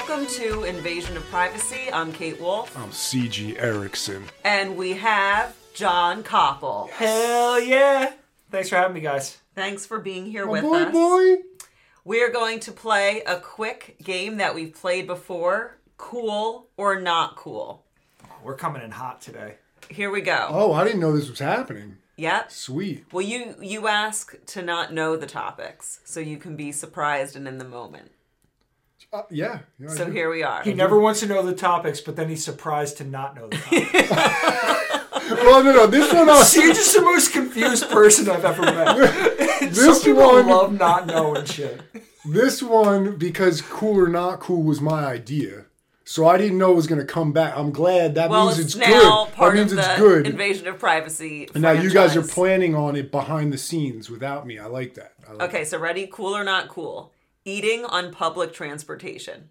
Welcome to Invasion of Privacy. I'm Kate Wolf. I'm C.G. Erickson. And we have John Koppel. Hell yeah. Thanks for having me, guys. Thanks for being here My with boy, us. boy. We're going to play a quick game that we've played before. Cool or not cool. We're coming in hot today. Here we go. Oh, I didn't know this was happening. Yep. Sweet. Well, you ask to not know the topics, so you can be surprised and in the moment. Yeah. So here we are. He never wants to know the topics, but then he's surprised to not know the topics. Well, no. This one, Siege is the most confused person I've ever met. This Some people one- love not knowing shit. This one, because cool or not cool was my idea. So I didn't know it was going to come back. I'm glad. That Well, means it's it's now good. That part means of it's the good. Invasion of Privacy And now you guys are franchise. planning on it behind the scenes without me. I like that. Okay, so ready? Cool or not cool? Eating on public transportation.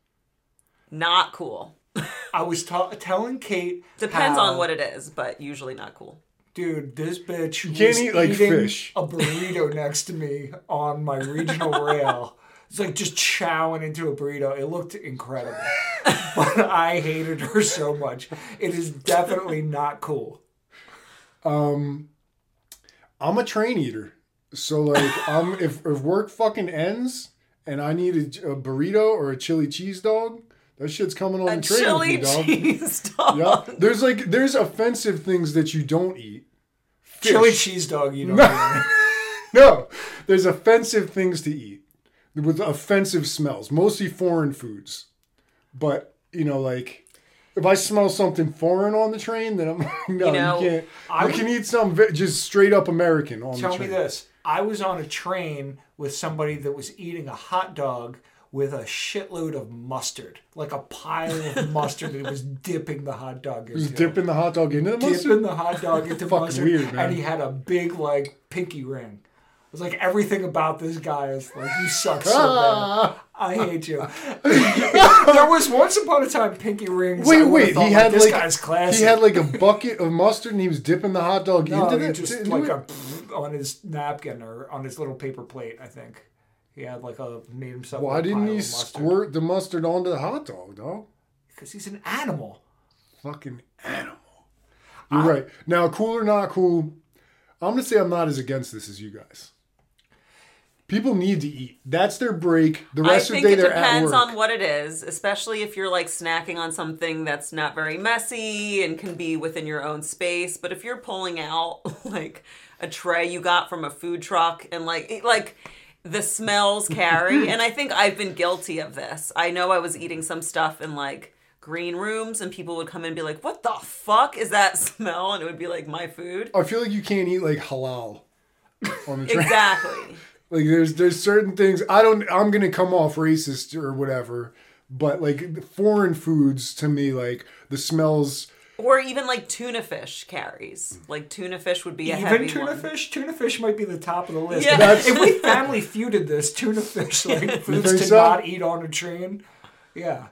Not cool. I was telling Kate. Depends how, on what it is, but usually not cool. Dude, this bitch can't was eat like eating fish. a burrito next to me on my regional rail. It's like just chowing into a burrito. It looked incredible. But I hated her so much. It is definitely not cool. I'm a train eater. So, like, if work fucking ends and I need a burrito or a chili cheese dog, that shit's coming on A the train chili with me, dog. cheese dog. Yeah. There's offensive things that you don't eat. Fish. Chili cheese dog, you know. No, there's offensive things to eat with offensive smells, mostly foreign foods. But, like, if I smell something foreign on the train, then I'm like, no, you can't. You can eat some just straight up American on the train. Tell me this. I was on a train with somebody that was eating a hot dog with a shitload of mustard. Like a pile of mustard that he was dipping the hot dog into. Just dipping the hot dog into the mustard? Dipping the hot dog into Fucking mustard. weird, man. And he had a big, pinky ring. It was like everything about this guy is like, you suck so bad. I hate you. There was once upon a time pinky rings. Wait. He Had this like guy's classy. he had like a bucket of mustard and he was dipping the hot dog into he it. just like on his napkin or on his little paper plate. I think he had made himself. Why a didn't pile he of mustard. squirt the mustard onto the hot dog, dog? Because he's an animal. Fucking animal. You're right. Now, cool or not cool, I'm gonna say I'm not as against this as you guys. People need to eat. That's their break. The rest of the day they're at work. I think it depends on what it is, especially if you're snacking on something that's not very messy and can be within your own space. But if you're pulling out a tray you got from a food truck and the smells carry, and I think I've been guilty of this. I know I was eating some stuff in green rooms and people would come in and be like, "What the fuck is that smell?" And it would be my food. I feel like you can't eat halal on the train. Exactly. There's certain things I'm gonna come off racist or whatever, but foreign foods to me, the smells. Or even tuna fish carries. Tuna fish would be a heavy Even tuna one. fish? Tuna fish might be the top of the list. Yeah. If we family feuded this, tuna fish, foods to so? not eat on a train. Yeah.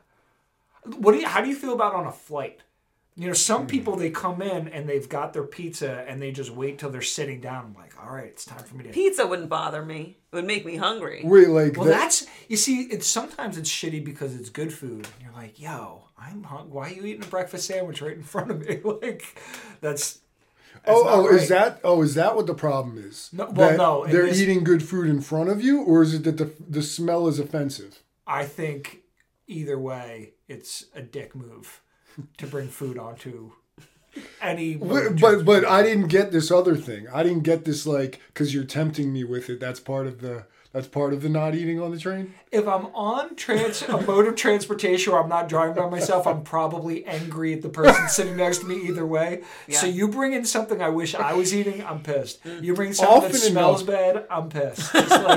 How do you feel about on a flight? Some people, they come in and they've got their pizza and they just wait till they're sitting down. I'm like, all right, it's time for me to... Pizza wouldn't bother me. It would make me hungry. Wait, Well, that's... You see, sometimes it's shitty because it's good food. And you're like, yo, I'm hungry. Why are you eating a breakfast sandwich right in front of me? That's not right. Is that what the problem is? No, well, no. They're eating good food in front of you, or is it that the smell is offensive? I think either way, it's a dick move to bring food onto any. But I didn't get this other thing. I didn't get this because you're tempting me with it. That's part of the not eating on the train. If I'm on a mode of transportation where I'm not driving by myself, I'm probably angry at the person sitting next to me either way. Yeah. So you bring in something I wish I was eating, I'm pissed. You bring something that smells bad, I'm pissed.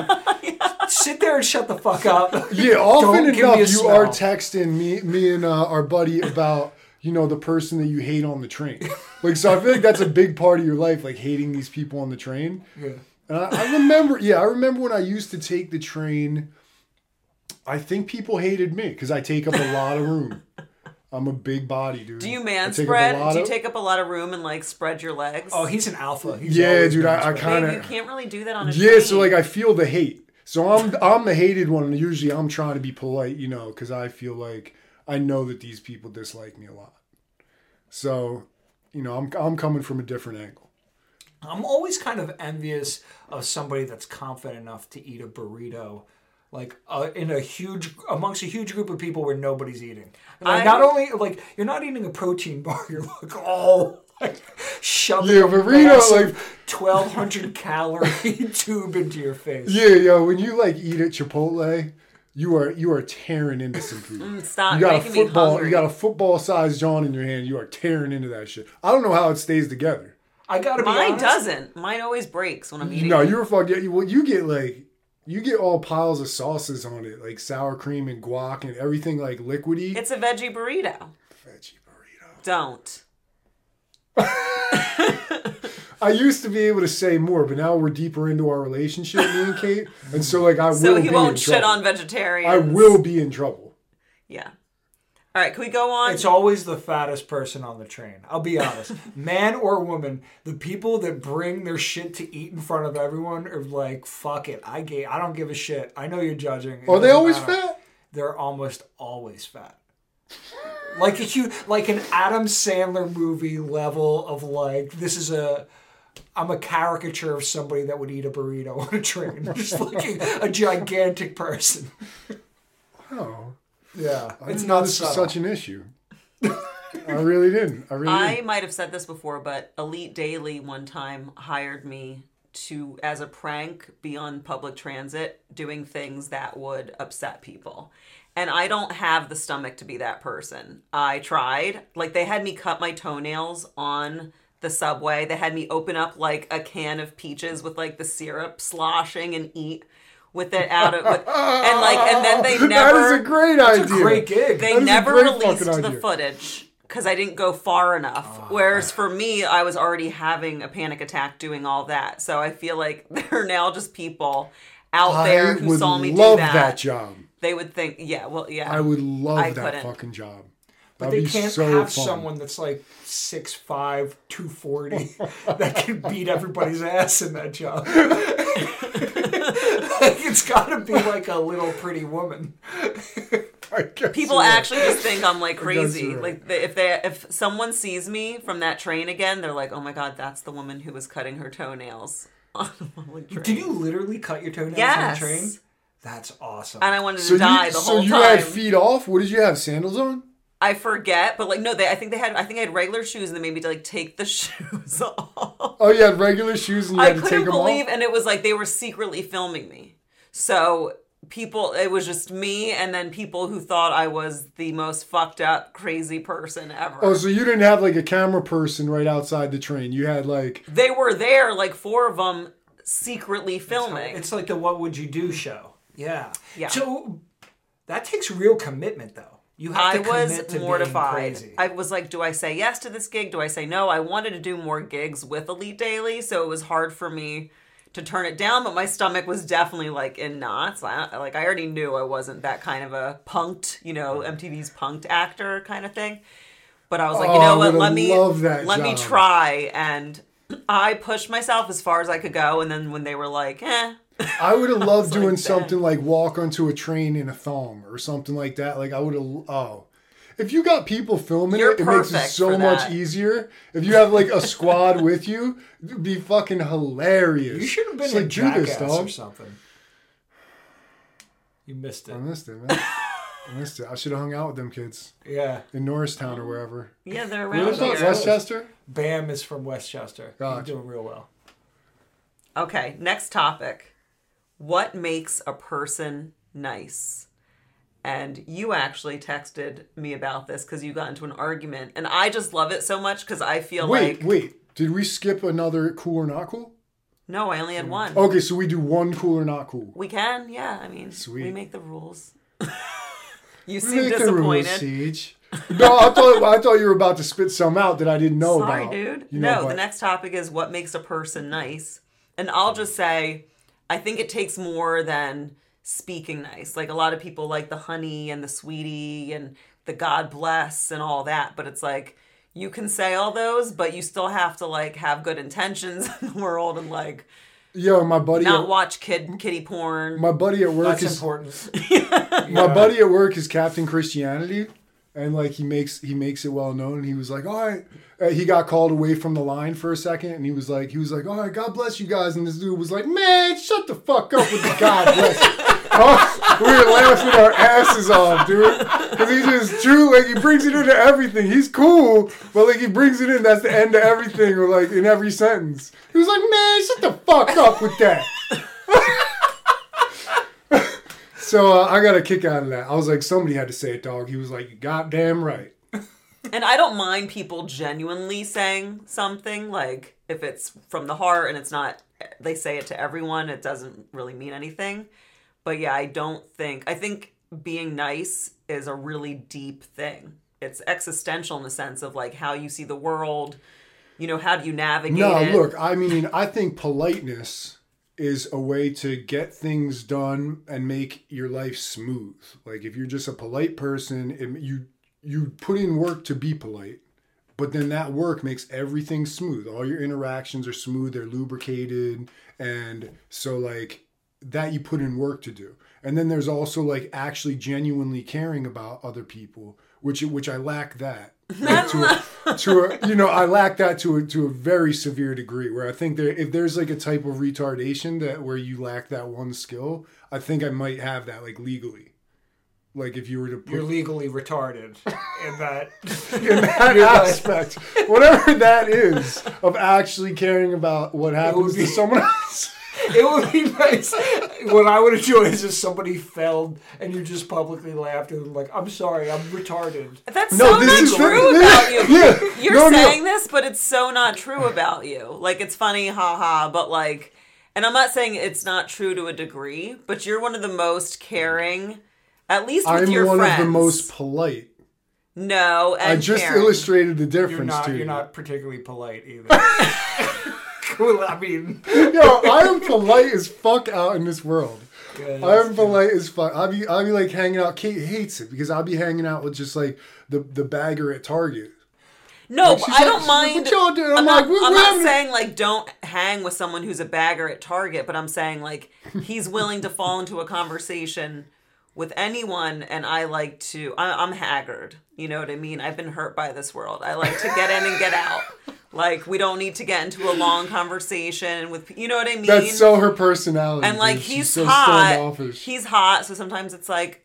Just sit there and shut the fuck up. Yeah, often enough you smell. are texting me and our buddy about the person that you hate on the train. So I feel like that's a big part of your life, hating these people on the train. Yeah. And I remember when I used to take the train, I think people hated me because I take up a lot of room. I'm a big body, dude. Do you man spread? Do you take up a lot of room and spread your legs? Oh, he's an alpha. He's dude, I kind of... You can't really do that on a train. Yeah, so I feel the hate. So I'm the hated one, and usually I'm trying to be polite, because I feel like I know that these people dislike me a lot. So, I'm coming from a different angle. I'm always kind of envious of somebody that's confident enough to eat a burrito, like amongst a huge group of people where nobody's eating. Not only like you're not eating a protein bar, you're like shoving a burrito 1,200 calorie tube into your face. Yeah, when you like eat at Chipotle, you are tearing into some food. Stop making me hungry. You got a football-sized John in your hand. You are tearing into that shit. I don't know how it stays together. I gotta be honest. Mine doesn't. Mine always breaks when I'm eating. No, you're fucking. You get all piles of sauces on it, like sour cream and guac and everything like liquidy. It's a veggie burrito. Don't. I used to be able to say more, but now we're deeper into our relationship, me and Kate, and so like I will be in trouble. So he won't shit on vegetarians. I will be in trouble. Yeah. All right, can we go on? It's always the fattest person on the train. I'll be honest. Man or woman, the people that bring their shit to eat in front of everyone are like, fuck it. I don't give a shit. I know you're judging. Are they always fat? They're almost always fat. Like an Adam Sandler movie level of like, I'm a caricature of somebody that would eat a burrito on a train. Just like a gigantic person. Wow. Yeah. It's not this is such an issue. I really didn't. I might have said this before, but Elite Daily one time hired me to, as a prank, be on public transit doing things that would upset people. And I don't have the stomach to be that person. I tried. Like, they had me cut my toenails on the subway. They had me open up, like, a can of peaches with, like, the syrup sloshing and eat with it out of... and then they never... That is a great idea. It's a great gig. They never released the footage because I didn't go far enough. Whereas for me, I was already having a panic attack doing all that. So I feel like there are now just people out there who saw me do that. I would love that job. They would think, yeah. I would love that fucking job. But they can't have someone that's like 6'5", 240 that can beat everybody's ass in that job. It's got to be like a little pretty woman. People actually just think I'm like crazy. Like if someone sees me from that train again, they're like, "Oh my god, that's the woman who was cutting her toenails on the public train." Did you literally cut your toenails on the train? That's awesome. And I wanted to die the whole time. So you had feet off? What did you have? Sandals on? I forget, but like no, I think I had regular shoes, and they made me to like take the shoes off. Oh, you had regular shoes and you had to take them off? I couldn't believe, and it was like they were secretly filming me. So it was just me, and then people who thought I was the most fucked up, crazy person ever. Oh, so you didn't have like a camera person right outside the train. You had like... They were there, like 4 of them, secretly filming. It's like the What Would You Do show. Yeah. So that takes real commitment, though. You have to commit to mortified. Being crazy. I was like, do I say yes to this gig? Do I say no? I wanted to do more gigs with Elite Daily, so it was hard for me to turn it down, but my stomach was definitely like in knots. I already knew I wasn't that kind of a punked, MTV's punked actor kind of thing. But I was like, you know what? Let me try. And I pushed myself as far as I could go. And then when they were like, I would have loved doing something like walk onto a train in a thong or something like that. Like I would have, if you got people filming it makes it so much easier. If you have like a squad with you, it'd be fucking hilarious. You should have been in Jackass or something. You missed it. I missed it, man. I should have hung out with them kids. Yeah. In Norristown or wherever. Yeah, they're around here. Westchester? Bam is from Westchester. Gotcha. You're doing real well. Okay, next topic. What makes a person nice? And you actually texted me about this because you got into an argument. And I just love it so much because I feel Wait. Did we skip another cool or not cool? No, I only had one. Okay, so we do one cool or not cool. We can, yeah. I mean, Sweet. We make the rules. You seem disappointed. The rules, Siege. No, I thought you were about to spit some out that I didn't know about. Sorry, dude. The next topic is what makes a person nice. And I'll just say, I think it takes more than speaking nice. Like a lot of people like the honey and the sweetie and the God bless and all that, but it's like you can say all those, but you still have to like have good intentions in the world and like Yo, my buddy. Not watch kitty porn. My buddy at work That's is important. my buddy at work is Captain Christianity, and like he makes it well known. He was like, all right, he got called away from the line for a second, and he was like, all right, God bless you guys. And this dude was like, man, shut the fuck up with the God bless. Oh, we were laughing our asses off, dude, because he just true, like he brings it into everything. He's cool, but like he brings it in. That's the end of everything, or like in every sentence. He was like, man, shut the fuck up with that. So I got a kick out of that. I was like, somebody had to say it, dog. He was like, you goddamn right. And I don't mind people genuinely saying something, like if it's from the heart and it's not, they say it to everyone, it doesn't really mean anything. But yeah, I think being nice is a really deep thing. It's existential in the sense of like how you see the world, how do you navigate it? No, look, I mean, I think politeness is a way to get things done and make your life smooth. Like if you're just a polite person, you put in work to be polite, but then that work makes everything smooth. All your interactions are smooth, they're lubricated, and so like that you put in work to do. And then there's also like actually genuinely caring about other people, which I lack that. Like I lack that to a very severe degree. Where I think if there's like a type of retardation that where you lack that one skill, I think I might have that like legally. Like if you were to You're legally retarded in that aspect, whatever that is of actually caring about what happens to someone else. It would be nice. What I would enjoy is if somebody failed and you just publicly laughed and like, I'm sorry, I'm retarded. That's not true about you. Yeah. You're saying this, but it's so not true about you. Like, it's funny, haha, but like, and I'm not saying it's not true to a degree, but you're one of the most caring, at least with your friends. I'm one of the most polite. No, and I just illustrated the difference to you. You're not particularly polite either. Cool, I mean... Yo, I am polite as fuck out in this world. Yeah, I am polite as fuck. I'll be like hanging out. Kate hates it because I'll be hanging out with just like the bagger at Target. No, like, I don't mind. What y'all doing? I'm not saying like don't hang with someone who's a bagger at Target, but I'm saying like he's willing to fall into a conversation with anyone, and I like to. I'm haggard. You know what I mean? I've been hurt by this world. I like to get in and get out. Like, we don't need to get into a long conversation with, you know what I mean? That's so her personality. And like, he's so hot. He's hot. So sometimes it's like,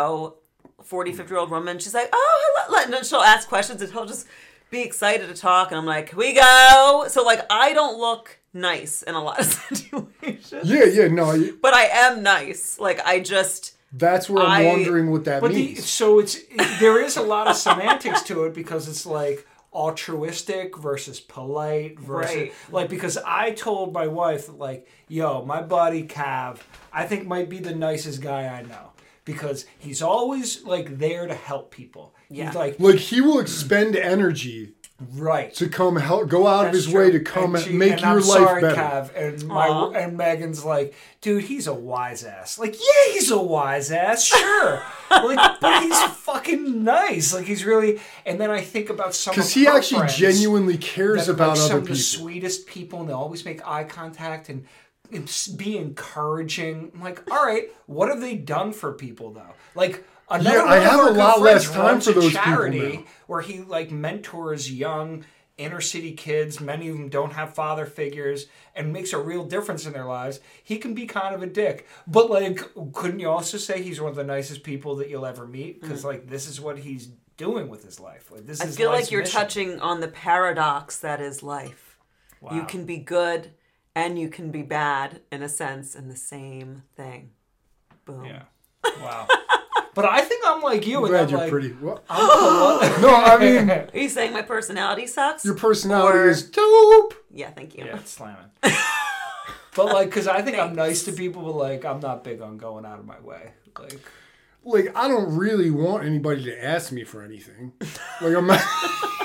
40, 50-year-old woman. She's like, oh, hello. And then she'll ask questions and he'll just be excited to talk. And I'm like, here we go. So like, I don't look nice in a lot of situations. Yeah, no. But I am nice. Like, that's where I'm wondering what that means. There is a lot of semantics to it because it's like, altruistic versus polite versus like, because I told my wife like, yo, my buddy Cav I think might be the nicest guy I know because he's always like there to help people. Yeah. He's like he will expend energy to come help, go out of his way to come make your life better. Cav, and Megan's like, dude, he's a wise ass. Like, yeah, he's a wise ass, sure. Like, but he's fucking nice. Like, he's really. And then I think about some because he actually genuinely cares about other people. Some of the sweetest people, and they always make eye contact and be encouraging. I'm like, all right, what have they done for people though? Like. I have a lot less time for those charity people now. Where he like mentors young inner city kids. Many of them don't have father figures, and makes a real difference in their lives. He can be kind of a dick, but like, couldn't you also say he's one of the nicest people that you'll ever meet? Because like, this is what he's doing with his life. Like, this is. I feel like you're touching on the paradox that is life. Wow. You can be good and you can be bad in a sense in the same thing. Boom. Yeah. Wow. But I think I'm like you. I'm glad you're pretty. No, I mean... Are you saying my personality sucks? Your personality is dope. Yeah, thank you. Yeah, it's slamming. But like, because I think I'm nice to people, but like, I'm not big on going out of my way. Like I don't really want anybody to ask me for anything. Like, I'm not...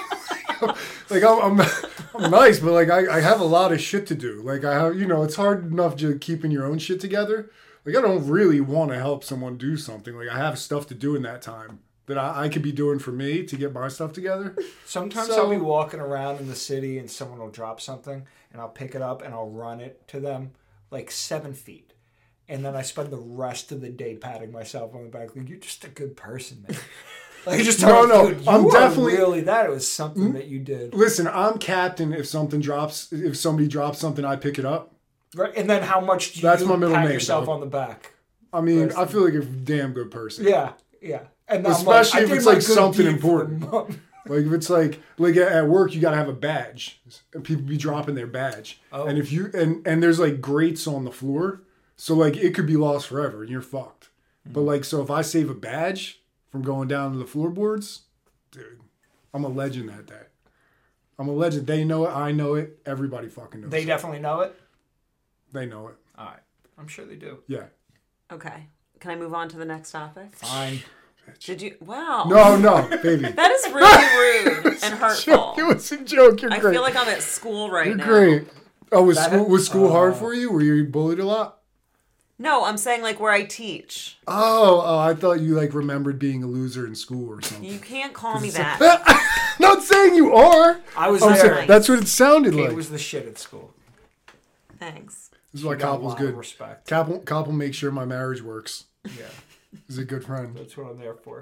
like, I'm nice, but like, I have a lot of shit to do. Like, I have, it's hard enough just keeping your own shit together. Like, I don't really want to help someone do something. Like, I have stuff to do in that time that I could be doing for me to get my stuff together. Sometimes I'll be walking around in the city and someone will drop something and I'll pick it up and I'll run it to them like 7 feet. And then I spend the rest of the day patting myself on the back, like, you're just a good person, man. Like, just No, dude, I'm you definitely are really that. It was something that you did. Listen, I'm captain. If somebody drops something, I pick it up. Right, and then how much do That's you my middle pat name, yourself dog. on the back? I mean, I feel like a damn good person. Yeah. And Especially if it's like something important. important. Like if it's like at work, you gotta have a badge, and people be dropping their badge. Oh. And if you and there's like grates on the floor, so like it could be lost forever, and you're fucked. But like, so if I save a badge from going down to the floorboards, dude, I'm a legend that day. I'm a legend. They know it. I know it. Everybody fucking knows. They definitely know it. They know it. All right, I'm sure they do. Yeah. Okay. Can I move on to the next topic? Fine. Did you? Wow. No, baby. That is really rude and hurtful. It was a joke. You're I great. feel like I'm at school right You're now. great. Oh, was That- school hard for you? Were you bullied a lot? No, I'm saying like where I teach. Oh, I thought you like remembered being a loser in school or something. You can't call me that. Not saying you are. I was I'm there. saying, that's what it sounded Kate like. was the shit at school. Thanks. This is why Got a Koppel's lot of good. respect. Koppel makes sure my marriage works. Yeah, He's a good friend. that's what I'm there for.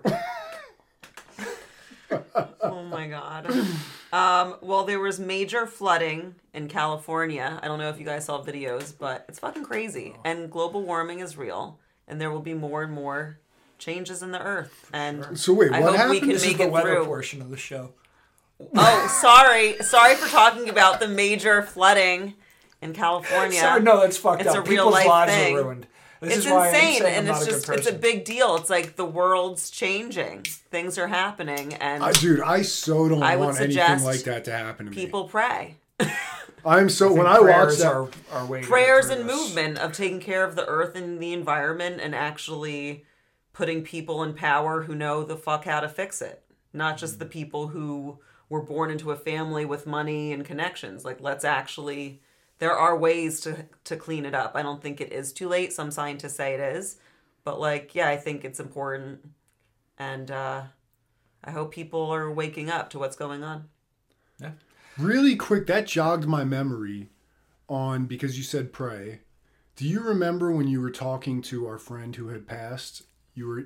Oh my god. Well, there was major flooding in California. I don't know if you guys saw videos, but it's fucking crazy. And global warming is real, and there will be more and more changes in the earth. And So wait, I what hope we happened? can This is make the it weather through. portion of the show. Oh, sorry for talking about the major flooding in California. Sorry, no, that's fucked It's up. a real People's life lives thing. are ruined. This It's is why I'm insane, saying and I'm it's not a just good it's a person. big deal. It's like the world's changing. Things are happening, and Dude, I so don't I would want anything suggest like that to happen to me. people pray. I'm so when I watch Prayers that. are waiting Prayers for and us. movement of taking care of the earth and the environment and actually putting people in power who know the fuck how to fix it. Not just the people who were born into a family with money and connections. Like, let's actually, there are ways to clean it up. I don't think it is too late. Some scientists say it is. But like, yeah, I think it's important. And I hope people are waking up to what's going on. Yeah. Really quick, that jogged my memory on because you said pray. Do you remember when you were talking to our friend who had passed? You were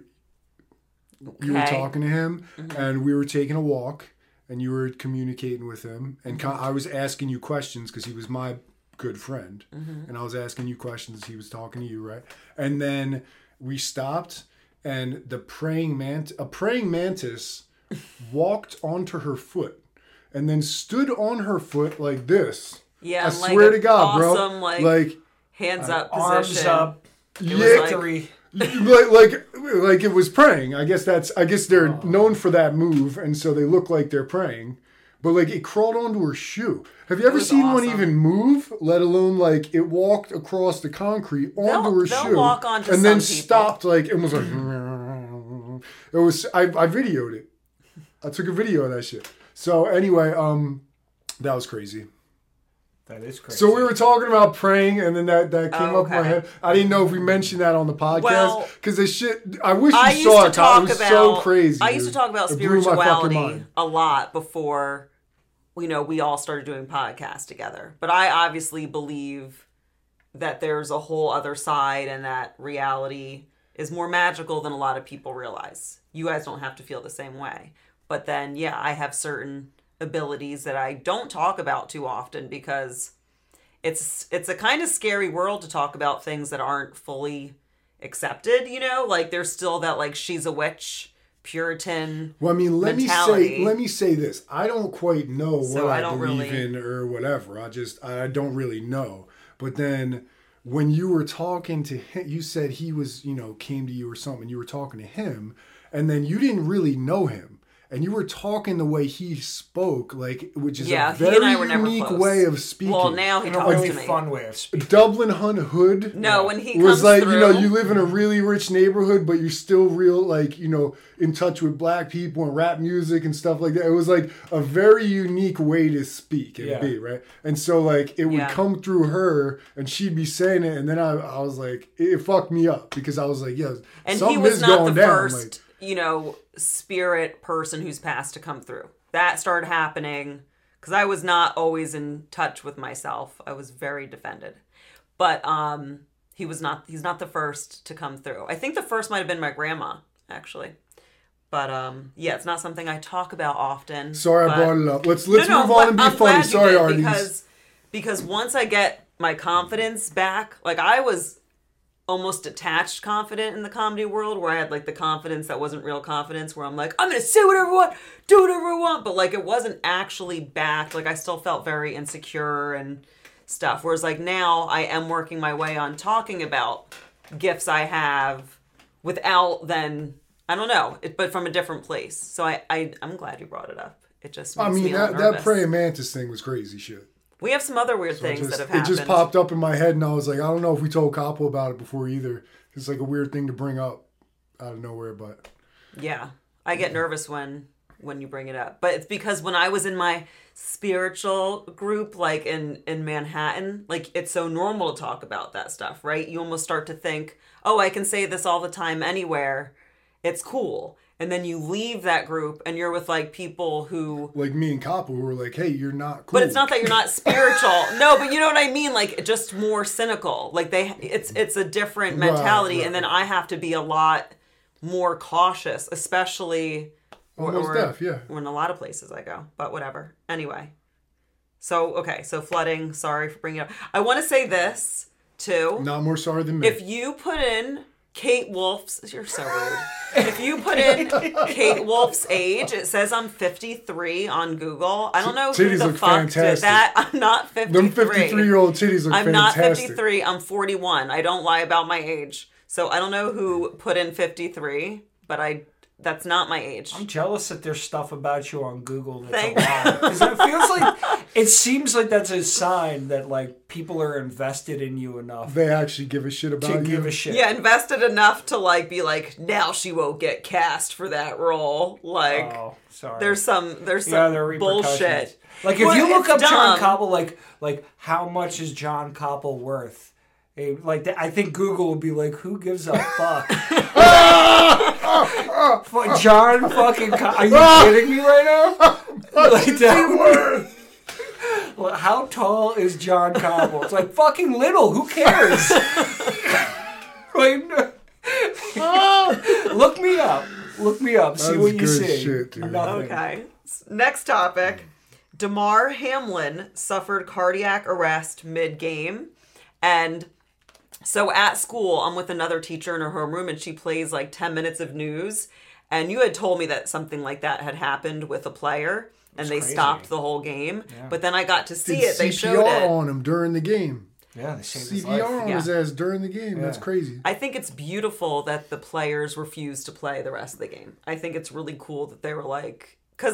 Okay. talking to him, and we were taking a walk, and you were communicating with him, and I was asking you questions because he was my good friend, and I was asking you questions. He was talking to you, right? And then we stopped, and a praying mantis walked onto her foot, and then stood on her foot like this. Yeah, I and like swear a to God, awesome, bro. like hands up Arms position. up. It was Yeah. like- Victory. like it was praying. I guess they're known for that move, and so they look like they're praying. But like it crawled onto her shoe. Have you ever was seen one awesome. even move? Let alone like it walked across the concrete onto her They'll shoe, walk onto and then some people. stopped like and was like. It was. I videoed it. I took a video of that shit. So anyway, that was crazy. That is crazy. So we were talking about praying, and then that came Oh, up in my okay. head. I didn't know if we mentioned that on the podcast Well, because the shit. I wish I you used saw to it. Kyle. talk It was about so crazy. I used to dude. talk about It blew my fucking spirituality mind. a lot before we all started doing podcasts together. But I obviously believe that there's a whole other side and that reality is more magical than a lot of people realize. You guys don't have to feel the same way. But then yeah, I have certain abilities that I don't talk about too often because it's a kind of scary world to talk about things that aren't fully accepted, like there's still that like she's a witch Puritan Well, I mean, mentality. let me say this. I don't quite know So what I I don't believe really- in or whatever. I don't really know. But then when you were talking to him, you said he was, came to you or something. You were talking to him, and then you didn't really know him. And you were talking the way he spoke, which is Yeah, a he and very I were never unique close. way of speaking. Well, now he in a talks really to me. fun way of speaking. Dublin Hunt Hood. No, when he was comes like, through, you live in a really rich neighborhood, but you're still real, in touch with black people and rap music and stuff like that. It was like a very unique way to speak and Yeah. be, right? And so it would Yeah. come through her and she'd be saying it, and then I was like, it fucked me up because I was like, yeah, and something he was is not going the down. first, spirit person who's passed to come through. That started happening because I was not always in touch with myself. I was very defended. But he's not the first to come through. I think the first might have been my grandma, actually. But yeah, it's not something I talk about often. Sorry, I brought it up. Let's move on and be funny. Sorry, Artie. Because once I get my confidence back, like I was almost detached confident in the comedy world, where I had like the confidence that wasn't real confidence, where I'm like, I'm gonna say whatever I want, do whatever I want, but like it wasn't actually back. Like I still felt very insecure and stuff. Whereas like now I am working my way on talking about gifts I have without then, I don't know, but from a different place. So I'm glad you brought it up. It just makes me that praying mantis thing was crazy shit. We have some other weird things that have happened. It just popped up in my head, and I was like, I don't know if we told Capo about it before either. It's like a weird thing to bring up out of nowhere, but yeah, I get nervous when you bring it up. But it's because when I was in my spiritual group, like in Manhattan, like it's so normal to talk about that stuff, right? You almost start to think, oh, I can say this all the time anywhere. It's cool. And then you leave that group and you're with like people who... Like me and Capo who were like, hey, you're not cool. But it's not that you're not spiritual. No, but you know what I mean? Like just more cynical. Like it's a different mentality. Right. And then I have to be a lot more cautious, especially... Almost deaf, yeah. Or in a lot of places I go. But whatever. Anyway. So flooding. Sorry for bringing it up. I want to say this too. Not more sorry than me. If you put in... Kate Wolf's, you're so rude. If you put in Kate Wolf's age, it says I'm 53 on Google. I don't know who the fuck did that. I'm not 53. Them 53-year-old titties look fantastic. I'm not 53. I'm 41. I don't lie about my age. So I don't know who put in 53, but that's not my age. I'm jealous that there's stuff about you on Google that's a lie. Because it feels like, it seems like that's a sign that like people are invested in you enough. They actually give a shit about you. Give a shit. Yeah, invested enough to like be like, now she won't get cast for that role. Like, sorry. There's some bullshit. Like if you look up John Koppel, like how much is John Koppel worth? Like I think Google would be like, who gives a fuck? John fucking are you kidding me right now? Like that word. How tall is John Koppel? It's like fucking little. Who cares? Like, look me up. Look me up. See what you see. Shit, dude. Okay. Next topic. Damar Hamlin suffered cardiac arrest mid-game, and so at school, I'm with another teacher in her homeroom, and she plays like 10 minutes of news. And you had told me that something like that had happened with a player, and they stopped the whole game. Yeah. But then I got to see it. They showed it on him during the game. Yeah, they saved his life. CPR on his ass during the game. Yeah. That's crazy. I think it's beautiful that the players refused to play the rest of the game. I think it's really cool that they were like, because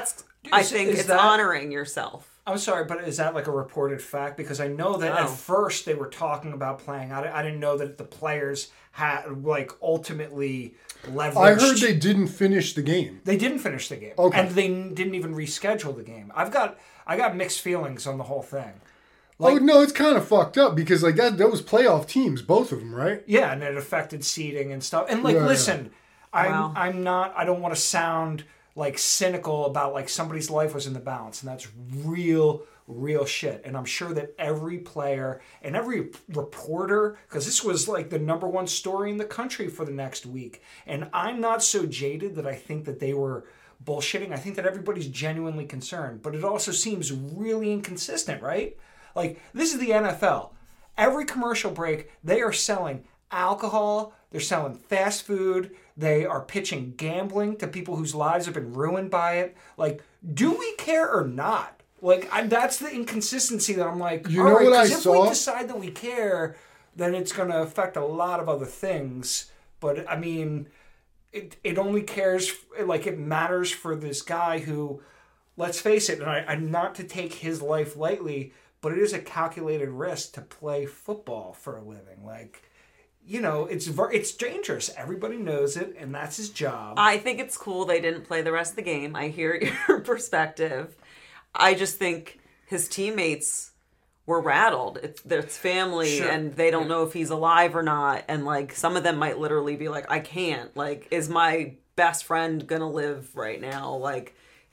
I think it's honoring yourself. I'm sorry, but is that like a reported fact? Because I know that at first they were talking about playing. I didn't know that the players had like ultimately leveraged. I heard they didn't finish the game. They didn't finish the game, and they didn't even reschedule the game. I got mixed feelings on the whole thing. Like, no, it's kind of fucked up because like that was playoff teams, both of them, right? Yeah, and it affected seeding and stuff. And like, listen, yeah. I'm not. I don't want to sound like cynical about like somebody's life was in the balance, and that's real shit. And I'm sure that every player and every reporter, because this was like the #1 story in the country for the next week, and I'm not so jaded that I think that they were bullshitting. I think that everybody's genuinely concerned, but it also seems really inconsistent, right? Like, this is the NFL. Every commercial break, they are selling alcohol, they're selling fast food, they are pitching gambling to people whose lives have been ruined by it. Like, do we care or not? Like, that's the inconsistency that I'm like, you know what I saw? If we decide that we care, then it's going to affect a lot of other things. But, I mean, it only cares, like, it matters for this guy who, let's face it, and I'm not to take his life lightly, but it is a calculated risk to play football for a living. Like, you know, it's dangerous. Everybody knows it, and that's his job. I think it's cool they didn't play the rest of the game. I hear your perspective. I just think his teammates were rattled. It's family, sure. And they don't know if he's alive or not. And, like, some of them might literally be like, I can't. Like, is my best friend going to live right now? Like,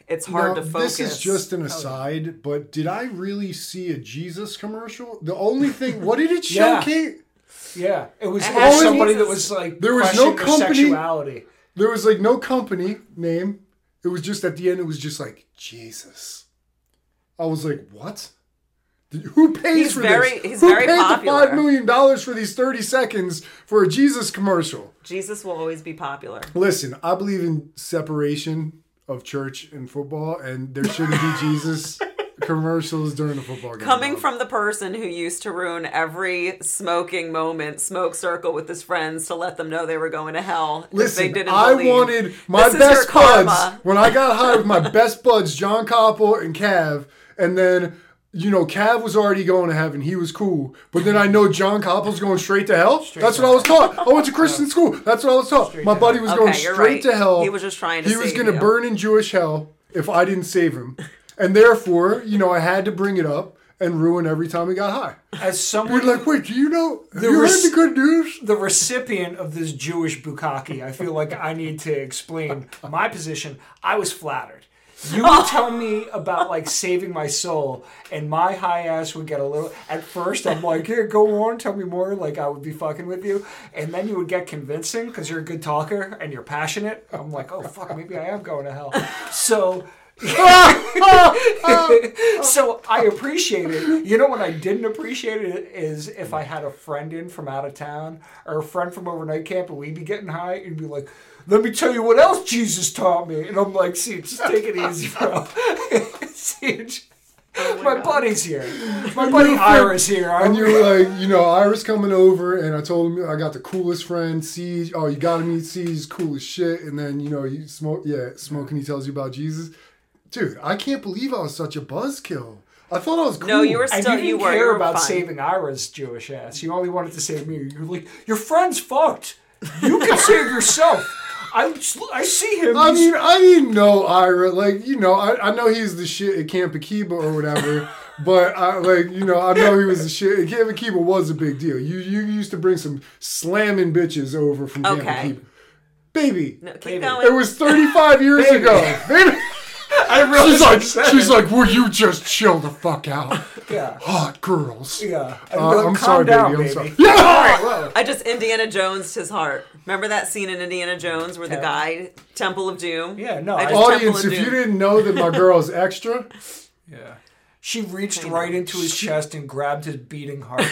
it's hard Now, to focus. This is just an aside, but did I really see a Jesus commercial? The only thing, what did it show, Yeah. Kate? Yeah, it was had somebody Jesus. that was like There was no questioning their company. sexuality. There was like no company name. It was just at the end, it was just like, Jesus. I was like, what? Who pays He's for very- this? he's Who very paid popular. the $5 million for these 30 seconds for a Jesus commercial? Jesus will always be popular. Listen, I believe in separation of church and football, and there shouldn't be Jesus commercials during the football game. Coming dog. from the person who used to ruin every smoking moment, smoke circle with his friends to let them know they were going to hell. if Listen, they didn't I believe. wanted my This is your best karma. buds. When I got high with my best buds, John Koppel and Cav, and then, you know, Cav was already going to heaven. He was cool. But then I know John Koppel's going straight to hell. That's what I was taught. I went to Christian school. That's what I was taught. My buddy was going you're straight right. to hell. He was just trying to He was save going to you. burn in Jewish hell if I didn't save him. And therefore, you know, I had to bring it up and ruin every time we got high. As someone We're like, wait, do you know? Have you rec- heard the good news? the recipient of this Jewish bukkake, I feel like I need to explain my position. I was flattered. You would tell me about like saving my soul, and my high ass would get a little. At first, I'm like, "Yeah, go on, tell me more." Like I would be fucking with you, and then you would get convincing because you're a good talker and you're passionate. I'm like, "Oh fuck, maybe I am going to hell." So. So I appreciate it. You know what I didn't appreciate it is if I had a friend in from out of town or a friend from overnight camp and we'd be getting high and be like, let me tell you what else Jesus taught me. And I'm like, see, just take it easy, bro. See, my buddy's here. My buddy Ira's here. And you were like, you know, Ira's coming over, and I told him I got the coolest friend, Siege. Oh, you got to meet Siege, cool as shit. And then, you know, you smoke, and he tells you about Jesus. Dude, I can't believe I was such a buzzkill. I thought I was cool. No, you were And still. you You didn't were. care you were about fine. saving Ira's Jewish ass. You only wanted to save me. You're like, your friend's fucked. You can save yourself. I see him. I mean, I didn't know Ira. Like, you know, I know he's the shit at Camp Akiba or whatever. But I know he was the shit. And Camp Akiba was a big deal. You used to bring some slamming bitches over from Camp Okay. Akiba. Baby, No, keep Baby. going. it was 35 years Baby. ago. Baby. She's like, will you just chill the fuck out? Yeah. Hot girls. Yeah. I'm Calm sorry, down, baby. I'm baby. sorry. Yeah. I just Indiana Jonesed his heart. Remember that scene in Indiana Jones where the guy, Temple of Doom? Yeah, no, I I- just Temple Audience, of if you Doom. didn't know that my girl is extra, Yeah. She reached right into his chest and grabbed his beating heart.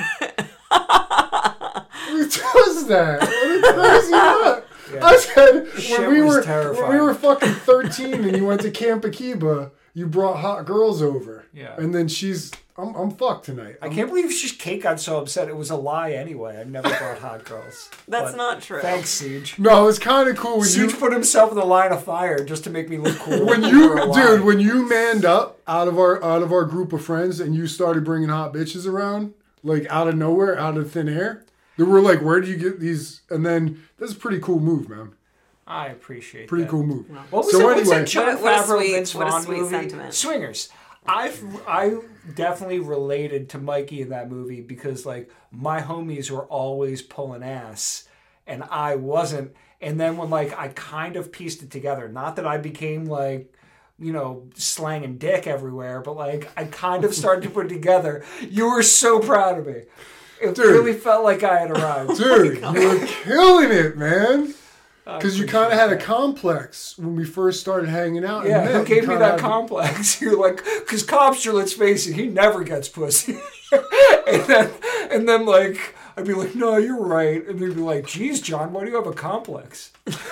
who does that? What a crazy look. I said Shit when we was were terrifying. fucking 13 and you went to Camp Akiba, you brought hot girls over. Yeah. And then I'm fucked tonight. I can't believe Kate got so upset. It was a lie anyway. I never brought hot girls. That's But not true. Thanks, Siege. No, it was kind of cool when Siege you put himself in the line of fire just to make me look cool. when over a lie. when you manned up out of our group of friends and you started bringing hot bitches around, like out of nowhere, out of thin air. They were like, where do you get these? And then that's a pretty cool move, man. I appreciate Pretty that. cool move. What was So what's anyway- that Jon What a Favreau, sweet- Vince what a Vaughn sweet movie? sentiment. Swingers. I definitely related to Mikey in that movie because like my homies were always pulling ass and I wasn't. And then when like I kind of pieced it together, not that I became like, you know, slanging dick everywhere, but like I kind of started to put it together. You were so proud of me. It Dude. really felt like I had arrived. Dude, you were killing it, man. Because you kind of had a appreciate complex when we first started hanging out. Yeah, and who then gave you me kinda that had- complex? You're like, because Cobster, let's face it, he never gets pussy. and then like, I'd be like, no, you're right. And they'd be like, geez, John, why do you have a complex?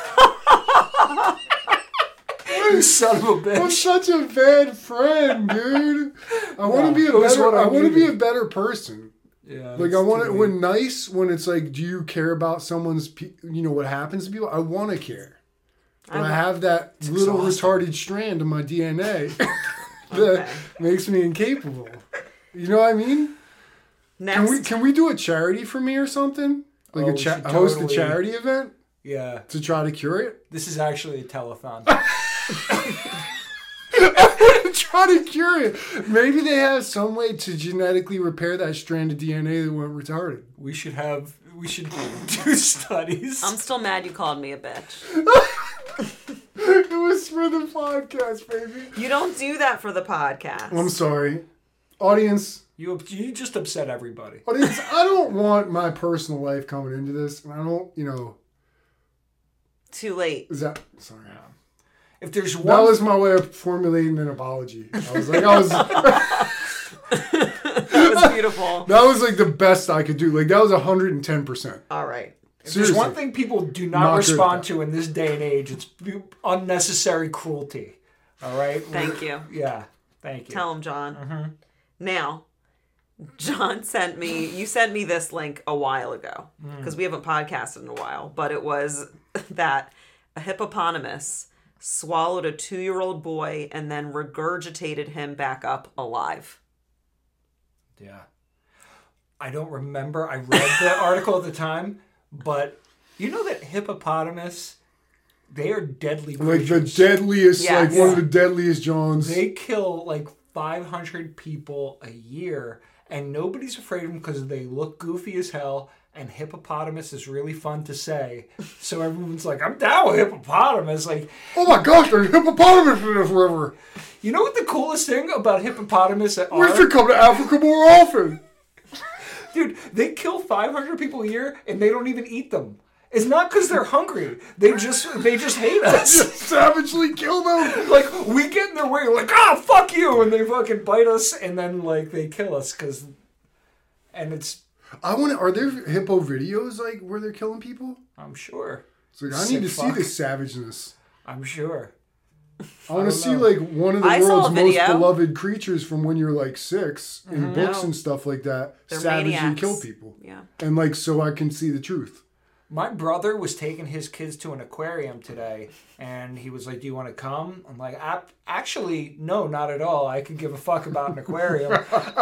You son of a I'm bitch. such a bad friend, dude. I want to be it was what I I want to be needed. a better person. Yeah, Like I want it when nice when it's like, do you care about someone's, what happens to people? I want to care, but I have that little exhausting. retarded strand in my DNA that makes me incapable. You know what I mean? Next. Can we do a charity for me or something? Like Oh, we should host a totally- charity event Yeah, to try to cure it? this is actually a telethon. Try to cure it. Maybe they have some way to genetically repair that strand of DNA that went retarded. We should do studies. I'm still mad you called me a bitch. It was for the podcast, baby. You don't do that for the podcast. I'm sorry. Audience, You just upset everybody. I don't want my personal life coming into this. And I don't, Too late. is that... Sorry. If there's one, That was my way of formulating an apology. That was That was beautiful. that was like the best I could do. Like that was 110%. All right. if there's one thing people do not respond to in this day and age, it's unnecessary cruelty. All right. Thank you. Yeah. Thank you. Tell him, John. Now, John sent me this link a while ago because we haven't podcasted in a while, but it was that a hippopotamus swallowed a 2-year-old boy and then regurgitated him back up alive. Yeah. I don't remember. I read the article at the time, but you know that hippopotamus, they are deadly creatures. Like the deadliest, Yes. like one of the deadliest Johns. They kill like 500 people a year, and nobody's afraid of them because they look goofy as hell, and hippopotamus is really fun to say. So everyone's like, I'm down with hippopotamus. Like, Oh my gosh, there's hippopotamus in this river. you know what the coolest thing about hippopotamus We are? should come to Africa more often. Dude, they kill 500 people a year, and they don't even eat them. It's not because they're hungry. They just hate us. Just savagely kill them. Like, we get in their way, like, fuck you, and they fucking bite us, and then, like, they kill us, and it's, Are there hippo videos like where they're killing people? I'm sure. It's like, I Sick need to fuck. see this savageness. I'm sure. I want to don't see know. like one of the I saw world's a most video. beloved creatures from when you're like 6 in books No. and stuff like that. They're Savagely maniacs. kill people. Yeah. And like so I can see the truth. My brother was taking his kids to an aquarium today, and he was like, do you want to come? I'm like, actually, no, not at all. I could give a fuck about an aquarium.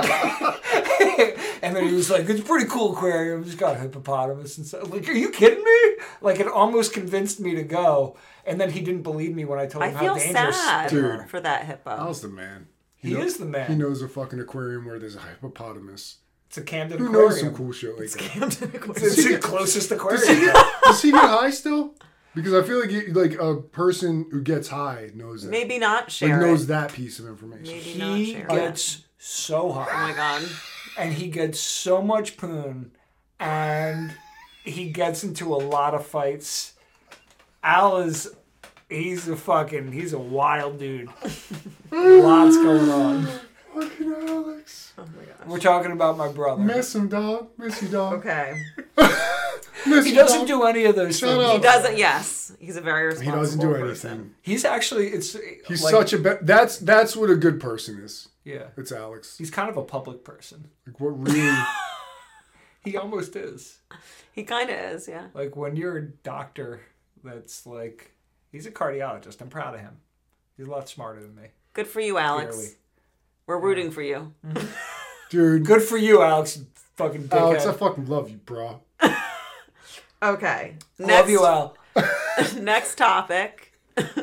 And then he was like, it's a pretty cool aquarium. It's got a hippopotamus and stuff. Like, are you kidding me? Like, it almost convinced me to go. And then he didn't believe me when I told I him how feel dangerous sad they are. Dude. for that hippo. How's the man? He is the man. He knows a fucking aquarium where there's a hippopotamus. It's a Camden Who aquarium. knows some cool shit like that? It's the closest aquarium. Does he get high still? Because I feel like a person who gets high knows that. Maybe not share like knows it. that piece of information. Maybe not He share it. gets so Oh high. my god. And he gets so much poon, and he gets into a lot of fights. Al he's a wild dude. Lots going on. Fucking Alex. Oh my gosh. We're talking about my brother. Miss him, dog. Miss you, dog. Okay. Miss He you, doesn't dog. do any of those Shut things. up. He doesn't. Yes, he's a very He responsible doesn't do person. anything. He's actually He's like, such a that's what a good person is. yeah. It's Alex. He's kind of a public person. Like what really He almost is. He kind of is. Yeah. Like when you're a doctor, that's like he's a cardiologist. I'm proud of him. He's a lot smarter than me. Good for you, Alex. Clearly. We're rooting for you. dude. Good for you, Alex. You fucking dickhead. Alex, I fucking love you, bro. Okay. Love you, Al. Next topic.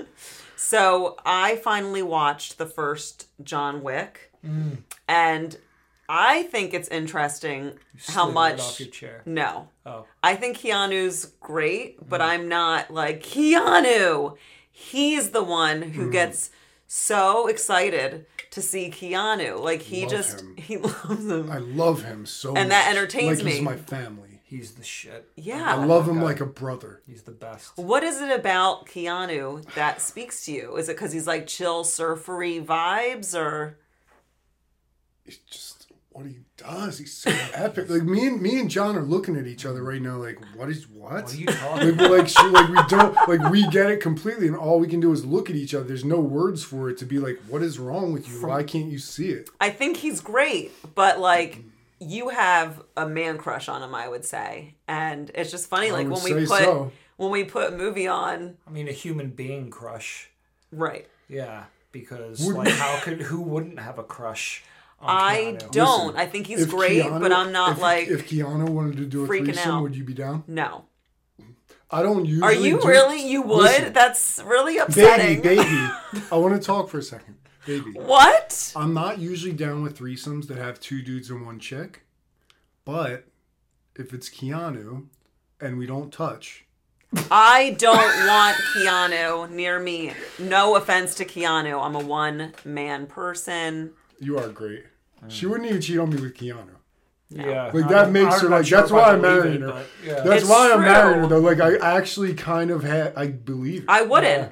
So I finally watched the first John Wick, and I think it's interesting how Slid much. right off your chair. No, Oh. I think Keanu's great, but I'm not like Keanu. He's the one who gets so excited to see Keanu. Like he Love just him. he loves him. I love him so much. And that entertains like he's me. my family. He's the shit. Yeah. I love him like a brother. He's the best. What is it about Keanu that speaks to you? Is it because he's like chill, surfery vibes, or It's just what he does. He's so epic. Like me and John are looking at each other right now. Like what? What are you talking Like we're like shit, like we don't like we get it completely, and all we can do is look at each other. There's no words for it to be like, what is wrong with you? Why can't you see it? I think he's great, but like you have a man crush on him, I would say, and it's just funny. Like would when we say put so. when we put a movie on, I mean, a human being crush. right? Yeah, because like, who wouldn't have a crush on I Keanu? don't. Listen, I think he's If great, Keanu- but I'm not like if Keanu wanted to do a freaking threesome, out. would you be down? no. I don't usually. Are you do- really? You would? Listen, That's really upsetting. baby? I want to talk for a second, baby. What? I'm not usually down with threesomes that have 2 dudes and 1 chick, but if it's Keanu and we don't touch, I don't want Keanu near me. No offense to Keanu. I'm a one-man person. You are great. She wouldn't even cheat on me with Keanu. Yeah. Like, that makes her, like, that's why I'm marrying her. Yeah. That's It's why I'm true. marrying her, though. Like, I actually kind of I believe it. I wouldn't.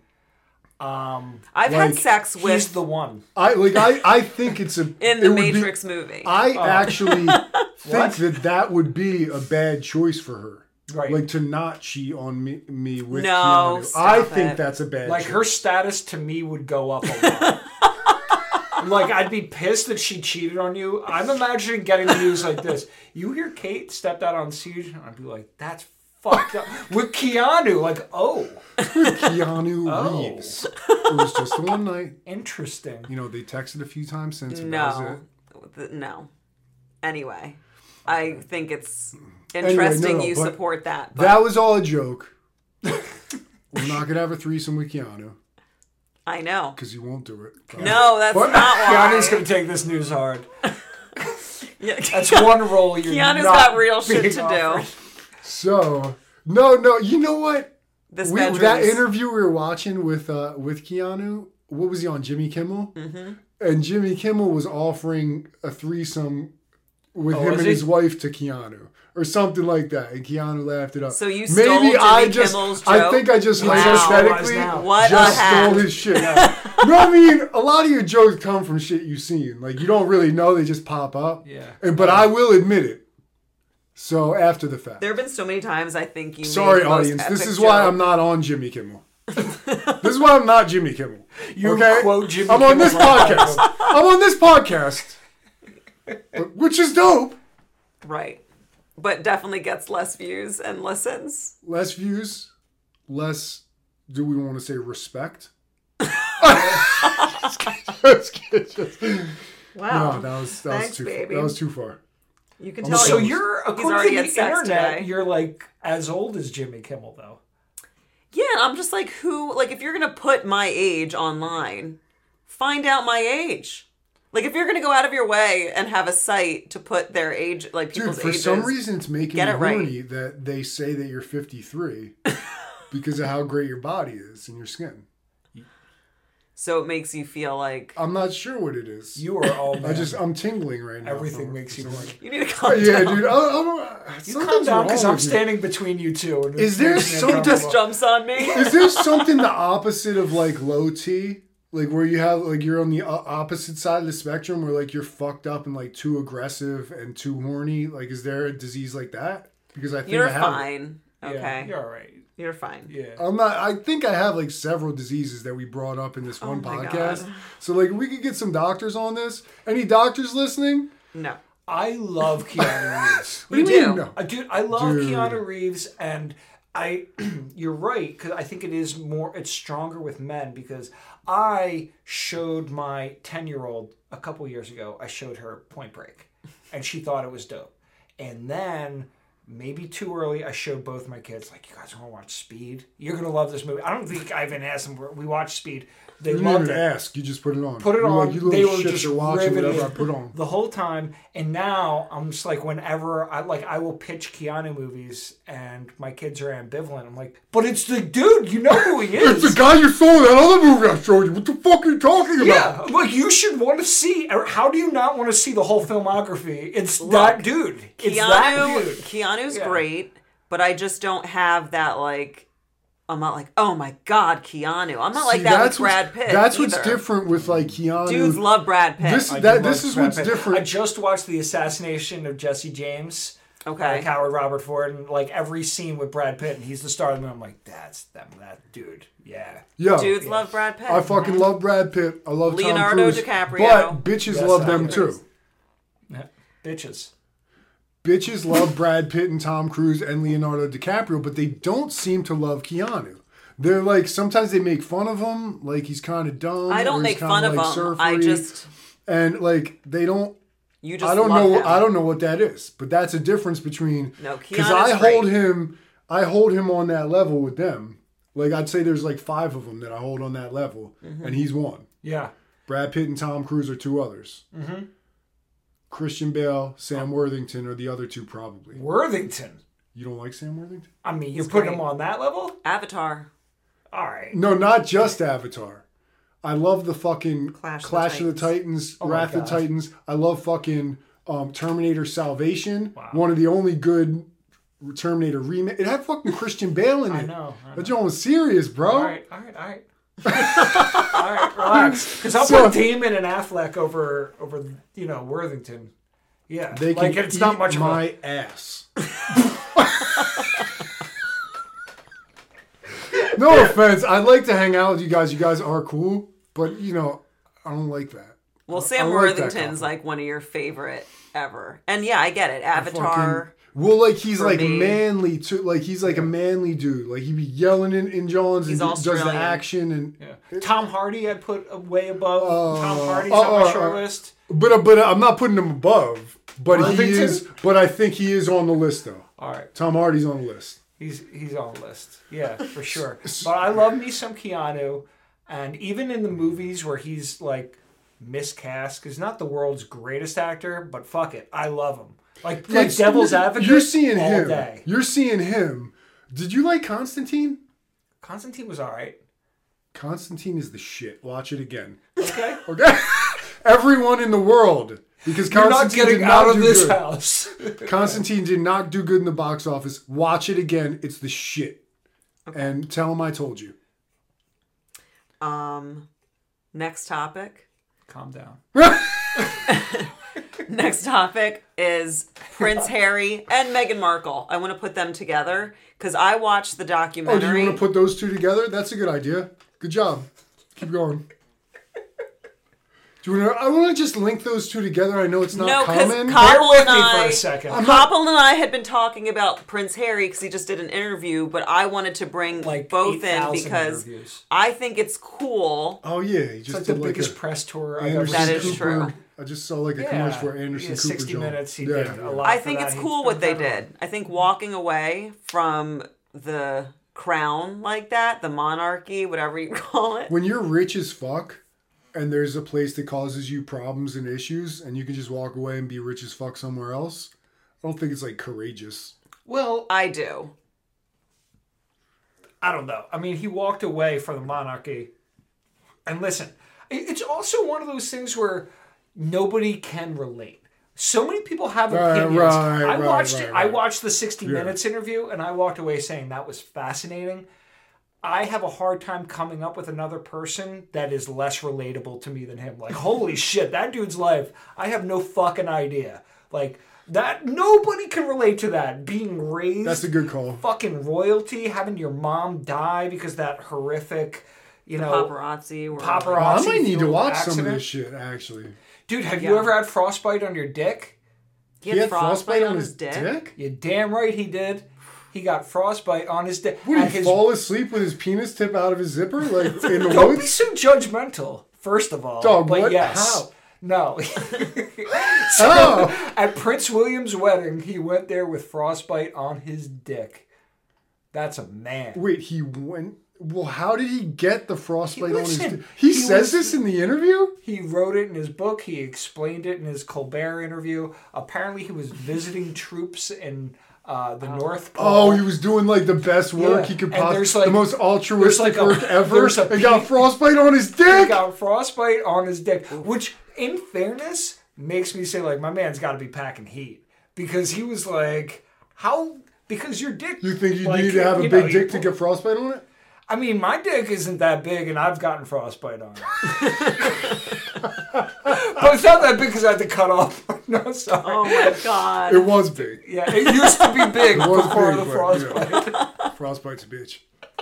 I've had Like, sex He's with the one. I think it's a... in it the would be- Matrix movie. I actually What? think that would be a bad choice for her. Right. Like, to not cheat on me with No, Keanu. stop I think it. that's a bad Like, choice. her status to me would go up a lot. Like, I'd be pissed that she cheated on you. I'm imagining getting the news like this. You hear Kate stepped out on Siege? And I'd be like, that's fucked up. With Keanu, like, oh, Keanu Reeves. It was just the one night. interesting. You know, they texted a few times since. And that was No. it. No. Anyway, I think it's interesting you but support that. But That was all a joke. We're not going to have a threesome with Keanu I know. because he won't do it. No, that's But- not why. Keanu's going to take this news hard. Yeah, That's one role you're Keanu's not got real shit being to offered. do. So, no, you know what? This That bedroom's- interview we were watching with Keanu, what was he on, Jimmy Kimmel? Mm-hmm. And Jimmy Kimmel was offering a threesome with him was and he? his wife to Keanu. Or something like that. And Keanu laughed it up. So you stole Jimmy Kimmel's I joke? think I just Wow. hypothetically Now. What just a hack. stole his shit. No, I mean, a lot of your jokes come from shit you've seen. Like, you don't really know, they just pop up. Yeah. But I will admit it. So, after the fact. There have been so many times I think you Sorry, made the most audience. This epic is why joke. I'm not on Jimmy Kimmel. This is why I'm not Jimmy Kimmel. You okay? quote Jimmy I'm on this Kimmel. podcast. I'm on this podcast. Which is dope. Right. But definitely gets less views and listens. Less views, less, do we want to say respect? Wow. No, that was Thanks, too baby. That was too far. You can tell So he's you're, according already to had the sex internet, today. you're like as old as Jimmy Kimmel, though. Yeah, and I'm just like, if you're going to put my age online, find out my age. Like, if you're going to go out of your way and have a site to put their age, like Dude, people's for ages. some reason it's making Get me it right. horny that they say that you're 53 because of how great your body is and your skin. So it makes you feel like I'm not sure what it is. You are all man. I'm tingling right now. Everything from- makes you horny. you need to calm Yeah, down. dude. You calm down because I'm standing between you two. And Is it there makes me some uncomfortable. Just jumps on me. Is there something the opposite of like low T? Like where you have like you're on the opposite side of the spectrum where like you're fucked up and like too aggressive and too horny? Like is there a disease like that? Because I think You're I have it. fine. Okay. Yeah, you're all right. You're fine. Yeah. I'm not. I think I have like several diseases that we brought up in this one my podcast. God. So like we could get some doctors on this. Any doctors listening? No. I love Keanu Reeves. What do you do. mean? No? Dude, I love Dude. Keanu Reeves, and you're right, because I think it's stronger with men, because I showed my 10-year-old a couple years ago, I showed her Point Break, and she thought it was dope. And then, maybe too early, I showed both my kids, like, you guys want to watch Speed? You're going to love this movie. I don't think I even asked them, we watched Speed. They You didn't loved even it. ask. You just put it on. Put it You're on. Like, you They little were shits just are watching riveted whatever I put on. the whole time. And now I'm just like, whenever I will pitch Keanu movies, and my kids are ambivalent. I'm like, but it's the dude. You know who he It's the is. guy you saw in that other movie I showed you. What the fuck are you talking about? Yeah, like you should want to see. Or how do you not want to see the whole filmography? It's that dude. It's that dude. Keanu's Yeah. great, but I just don't have that like. I'm not like, oh my god, Keanu. I'm not like See, that with that's what's- Brad Pitt. That's what's either. different with like Keanu. Dudes love Brad Pitt. This I do that love this is Brad what's Pitt. different. I just watched the assassination of Jesse James. Okay. Like Howard Robert Ford, and like every scene with Brad Pitt, and he's the star of the movie. I'm like, that's that dude. Yeah. Yo, Dudes love Brad Pitt. I fucking love Brad Pitt. I love Leonardo Tom Cruise, DiCaprio. but bitches Yes, love I them agree. too. Bitches. Bitches love Brad Pitt and Tom Cruise and Leonardo DiCaprio, but they don't seem to love Keanu. They're like sometimes they make fun of him, like he's kind of dumb. I or don't he's make kinda, fun of like, him. I surfery. just and like they don't. you just I don't love know. him. I don't know what that is, but that's a difference between No, because Keanu's I hold great. him. I hold him on that level with them. Like I'd say there's like 5 of them that I hold on that level, Mm-hmm. and he's one. Yeah. Brad Pitt and Tom Cruise are 2 others. Christian Bale, Sam Worthington are the other 2 probably. Worthington. You don't like Sam Worthington? I mean, you're He's putting great. him on that level? Avatar. All right. No, not just Avatar. I love the fucking Clash of the Titans, Oh my Wrath of God. the Titans. I love fucking Terminator Salvation. Wow. One of the only good Terminator remake. It had fucking Christian Bale in it. I know. That joint was serious, bro. All right. All right, relax. Because I'll So- put Damon and Affleck over Worthington. Yeah, They can it's eat not much of a... my ass. No offense. I'd like to hang out with you guys. You guys are cool. But, I don't like that. Well, I Sam like that Worthington's compliment. like one of your favorite ever. And yeah, I get it. Avatar. Well, like he's For like me. manly too. Like he's like a manly dude. Like he be yelling in Johns He's and does the Australian. action and. Yeah. Tom Hardy I'd put way above. Tom Hardy's oh, on my oh, short oh. list. But I'm not putting him above. But he Worthington? is. But I think he is on the list though. All right. Tom Hardy's on the list. He's on the list. Yeah, for sure. But I love me some Keanu. And even in the movies where he's like miscast, because he's not the world's greatest actor, but fuck it. I love him. Like Devil's Advocate You're seeing all him. day. You're seeing him. Did you like Constantine? Constantine was all right. Constantine is the shit. Watch it again. Okay? Okay? Everyone in the world. Because You're not Constantine getting did out not of do this good. house. Constantine did not do good in the box office. Watch it again. It's the shit. And tell him I told you. Next topic. Calm down. Next topic is Prince Harry and Meghan Markle. I want to put them together because I watched the Oh, documentary. do you want to put those two together? That's a good idea. Good job. Keep going. I want to just link those two together. I know it's not No, 'cause common. Bear Koppel with and me for I- a second. Koppel and I had been talking about Prince Harry because he just did an interview, but I wanted to bring Like both in 8,000 because interviews. I think it's cool. Oh yeah, he It's just like the did biggest a press tour I've Anderson ever That seen. is Cooper. true. I just saw like a commercial where Anderson Cooper 60 jumped. minutes he Yeah, did yeah. a lot. I for think that. it's He's cool been what they incredible. did. I think walking away from the crown like that, the monarchy, whatever you call it. When you're rich as fuck and there's a place that causes you problems and issues and you can just walk away and be rich as fuck somewhere else, I don't think it's like courageous. Well, I do. I don't know. I mean, he walked away from the monarchy. And listen, it's also one of those things where nobody can relate. So many people have opinions. I watched the 60 Minutes interview and I walked away saying that was fascinating. I have a hard time coming up with another person that is less relatable to me than him. Like, holy shit, that dude's life, I have no fucking idea. Like, that, nobody can relate to that. Being raised. That's a good call. Fucking royalty, having your mom die because that horrific, Paparazzi. Or paparazzi. I might need to fueled watch accident. some of this shit, actually. Dude, have Yeah. you ever had frostbite on your dick? He had frostbite on his dick. You damn right he did. He got frostbite on his dick. Would And he his- fall asleep with his penis tip out of his zipper, like in the Don't be woods? so judgmental, first of all. Dog, but what? yes. How? No. Oh. At Prince William's wedding, he went there with frostbite on his dick. That's a man. Wait, he went. Well, how did he get the frostbite on his? Listen, He he says was- this in the interview. He wrote it in his book. He explained it in his Colbert interview. Apparently, he was visiting troops in the North Pole. Oh, he was doing like the best work Yeah. he could And possibly. there's, like- the most altruistic there's, like, work ever. there's a And got pe- frostbite on his He dick. got frostbite on his dick, which, in fairness, makes me say, like, my man's got to be packing heat. Because he was like, how? Because your dick... You think you like, need to have a you know, big dick to get frostbite on it? I mean, my dick isn't that big, and I've gotten frostbite on it. But it's not that big because I had to cut off. No, sorry. Oh my god. It was big. Yeah, it used to be big It was before big, the but, frostbite. yeah. Frostbite's a bitch.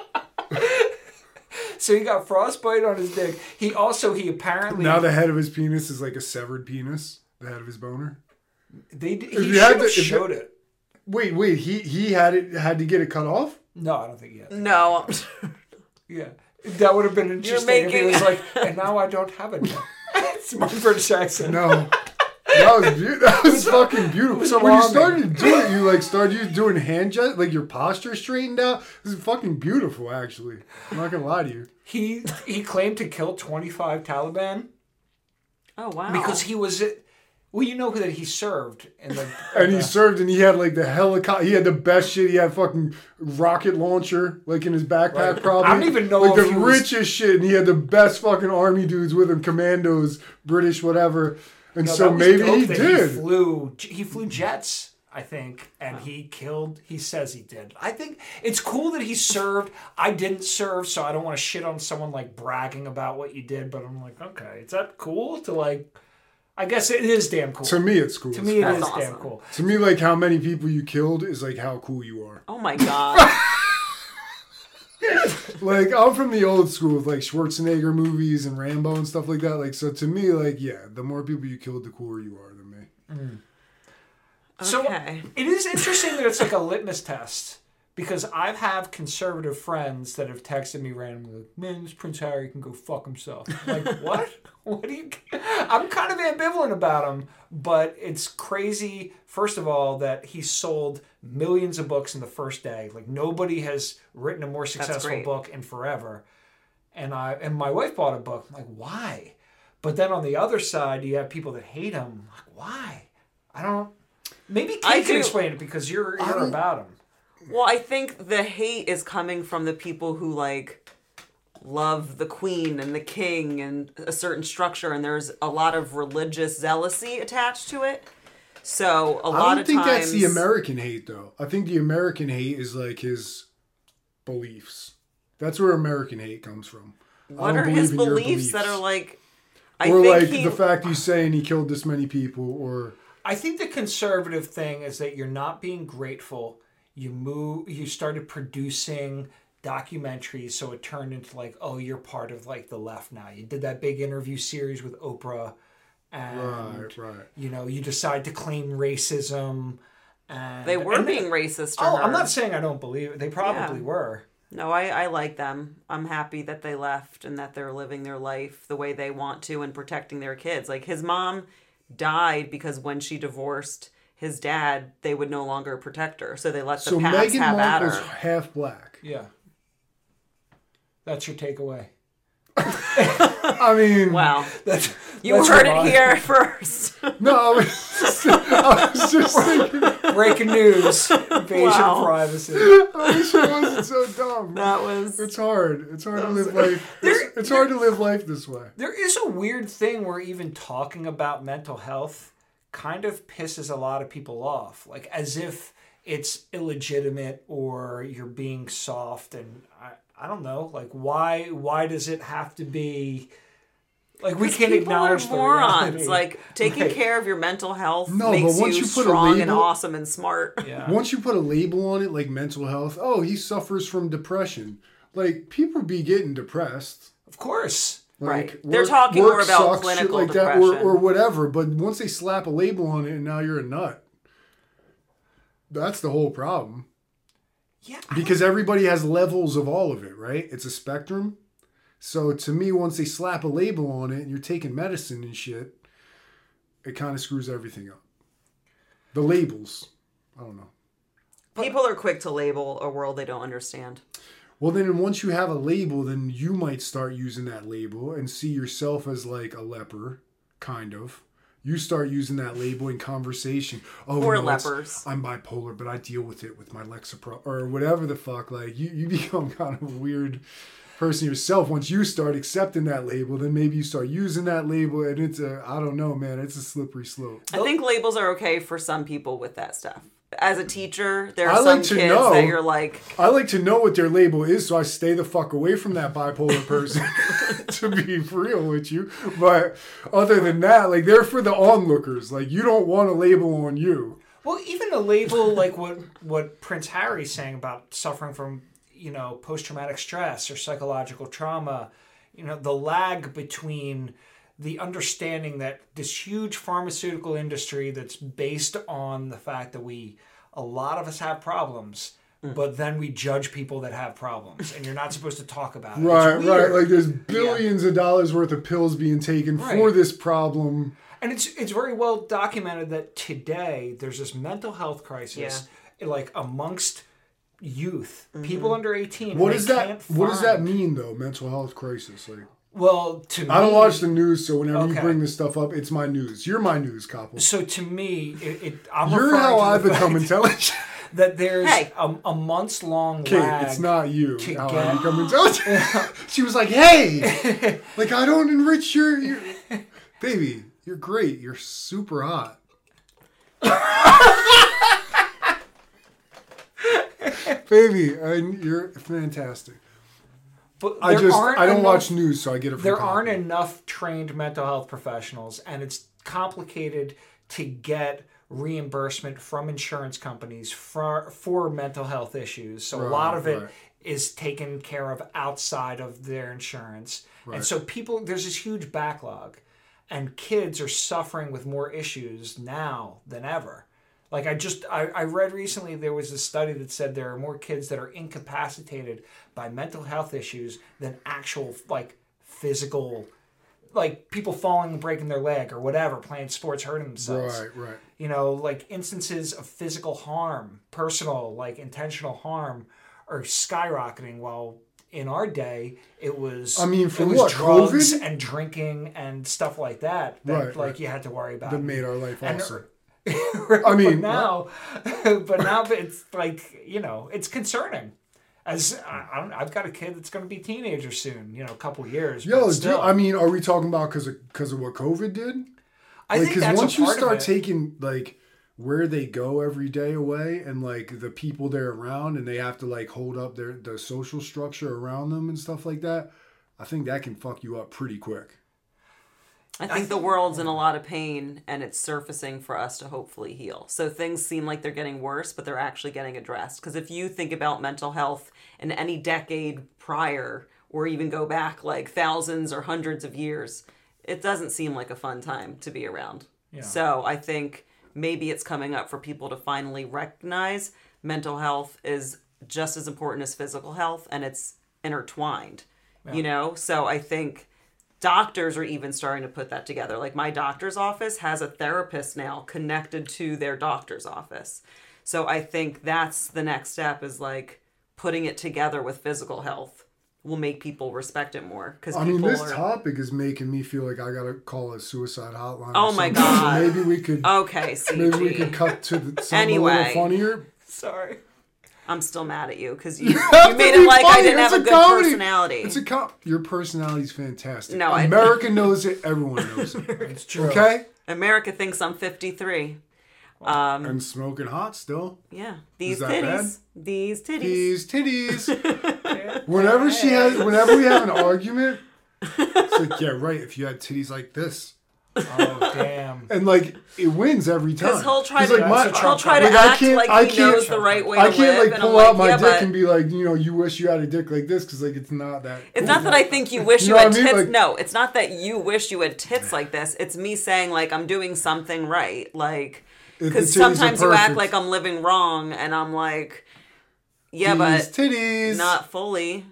So he got frostbite on his dick. He apparently... Now the head of his penis is like a severed penis. The head of his boner. he you had should to- have if you- showed it. Wait. He had to get it cut off. No, I don't think he had. No. Yeah. That would have been interesting if he making- was like, and now I don't have it. It's my British accent. No. That was fucking beautiful. was When you alarming. started to do it, you started doing hand gestures, like your posture straightened out. This is fucking beautiful, actually. I'm not gonna lie to you. He claimed to kill 25 Taliban Oh wow. because he was Well, you know that he served in the... And he served, and he had like the helicopter. He had the best shit. He had fucking rocket launcher like in his backpack, Right. probably. I don't even know like if the he was- richest shit. And he had the best fucking army dudes with him, commandos, British, whatever. And No, so that was maybe dope he that did. He flew jets, I think, and he says he did. I think it's cool that he served. I didn't serve, so I don't want to shit on someone like bragging about what you did, but I'm like, okay, is that cool to like, I guess it is damn cool. To me, it's cool. To me, it That's is awesome. damn cool. To me, like how many people you killed is like how cool you are. Oh my god. Like I'm from the old school of like Schwarzenegger movies and Rambo and stuff like that. Like so, to me, like yeah, the more people you killed, the cooler you are than me. So Okay. it is interesting that it's like a litmus test because I have conservative friends that have texted me randomly, like, man, this Prince Harry can go fuck himself. I'm like, what? What do you... I'm kind of ambivalent about him, but it's crazy, first of all, that he sold millions of books in the first day. Like, nobody has written a more successful great. book in forever. And my wife bought a book. I'm like, why? But then on the other side, you have people that hate him. Like, why? I don't... Maybe I Kate can do. explain it because you're about him. Well, I think the hate is coming from the people who like love the queen and the king and a certain structure, and there's a lot of religious zealousy attached to it. So a lot I don't of think times that's the American hate, though. I think the American hate is like his beliefs. That's where American hate comes from. What I are don't his believe in your beliefs that are like? I or think like he, the fact he's saying he killed this many people, or I think the conservative thing is that you're not being grateful. You started producing documentaries, so it turned into like, oh, you're part of like the left now. You did that big interview series with Oprah, and right. you know, you decide to claim racism. And they were and- being racist to Oh, her. I'm not saying I don't believe it. They probably Yeah. were. No, I like them. I'm happy that they left and that they're living their life the way they want to and protecting their kids. Like his mom died because when she divorced his dad, they would no longer protect her. So they let the so Pats Meghan have at Markle's her. half black. Yeah. That's your takeaway. I mean, Wow. That's You that's heard your it line. here first. no, I was just thinking. Breaking news. Invasion Wow. of privacy. I wish it wasn't so dumb. That was It's hard. It's hard to live life. It's hard to live life this way. There is a weird thing where even talking about mental health kind of pisses a lot of people off. Like as if it's illegitimate or you're being soft, and I don't know. Like why does it have to be like we can't people are acknowledge the morons. reality? Like taking Right. care of your mental health No, makes but once you you put a strong and label- awesome and smart. Yeah. Once you put a label on it, like mental health, oh, he suffers from depression. Like people be getting depressed. Of course. Like, Right. They're talking more about sucks, clinical shit like that, depression. or whatever. But once they slap a label on it, and now you're a nut. That's the whole problem. Yeah. Because everybody has levels of all of it, right? It's a spectrum. So to me, once they slap a label on it and you're taking medicine and shit, it kind of screws everything up. The labels. I don't know. People are quick to label a world they don't understand. Well, then once you have a label, then you might start using that label and see yourself as like a leper, kind of. You start using that label in conversation. Oh, Or no, lepers. I'm bipolar, but I deal with it with my Lexapro or whatever the fuck. Like you become kind of a weird person yourself. Once you start accepting that label, then maybe you start using that label, and it's I don't know, man. It's a slippery slope. I think labels are okay for some people with that stuff. As a teacher, there are I some like to kids know. that you're like, I like to know what their label is, so I stay the fuck away from that bipolar person. To be real with you, but other than that, like they're for the onlookers. Like you don't want a label on you. Well, even a label like what Prince Harry's saying about suffering from, you know, post-traumatic stress or psychological trauma, you know, the lag between the understanding that this huge pharmaceutical industry that's based on the fact that a lot of us have problems, but then we judge people that have problems, and you're not supposed to talk about it. Right, It's right. weird. Like there's billions of dollars worth of pills being taken for Right. this problem. And it's very well documented that today there's this mental health crisis, like amongst youth, people under 18. What and does they that? can't What does that find- mean though? Mental health crisis, like. Well, to me, I don't watch the news, so whenever you Okay. bring this stuff up, it's my news. You're my news, Koppel. So to me, I'm You're referring how to I the become fact intelligent. that there's Hey. a months long Kate, lag. it's not you to how I get- become intelligent. She was like, hey, like I don't enrich your... Baby, you're great. You're super hot. Baby, you're fantastic. But I there don't aren't enough- watch news, so I get it from There Koppel. aren't enough trained mental health professionals, and it's complicated to get reimbursement from insurance companies for mental health issues. So a lot of it is right. taken care of outside of their insurance. Right. And so there's this huge backlog, and kids are suffering with more issues now than ever. Like I read recently there was a study that said there are more kids that are incapacitated by mental health issues than actual like physical, like people falling and breaking their leg or whatever, playing sports, hurting themselves. Right. You know, like instances of physical harm, personal, like intentional harm are skyrocketing while in our day it was I mean, for it was what, drugs COVID? and drinking and stuff like that Right. you had to worry about. That made our life And- awesome. I mean, now it's like, you know, it's concerning. As I've got a kid that's going to be a teenager soon, you know, a couple years. Yo, but still, I mean, are we talking about because of what COVID did? I think Because that's once a you part start of it. taking like where they go every day away, and like the people they're around, and they have to like hold up the social structure around them and stuff like that, I think that can fuck you up pretty quick. I think the world's in a lot of pain and it's surfacing for us to hopefully heal. So things seem like they're getting worse, but they're actually getting addressed. Because if you think about mental health in any decade prior, or even go back like thousands or hundreds of years, it doesn't seem like a fun time to be around. Yeah. So I think maybe it's coming up for people to finally recognize mental health is just as important as physical health, and it's intertwined, you know? So I think doctors are even starting to put that together. Like my doctor's office has a therapist now connected to their doctor's office. So I think that's the next step, is like putting it together with physical health will make people respect it more. Because I mean, this topic is making me feel like I gotta call a suicide hotline. or Oh my something. God. So maybe we could. Okay, CG. Maybe we could cut to something Anyway. a little funnier. Sorry. I'm still mad at you because you have made to it be like I funny. didn't It's have a a good comedy. personality. It's your personality's fantastic. No, I- America knows it. Everyone knows it. It's true. Okay. America thinks I'm 53. And smoking hot still. Yeah. These that titties. bad? These titties. These titties. Whenever we have an argument, it's like, yeah, right. If you had titties like this, Oh, damn. and like it wins every time. Because he'll try to, like, my- he'll try to like, I act can't- like I he can't- knows the right way I to can't live. like and pull I'm out my yeah, dick but and be like, you wish you had a dick like this, because like it's not that. it's cool. not that I think you wish You you, know had what I mean? tits. Like- No, it's not that you wish you had tits like this. It's me saying like I'm doing something right. Like, If the because titties are sometimes you act perfect. like I'm living wrong, and I'm like, yeah, These but titties. not fully.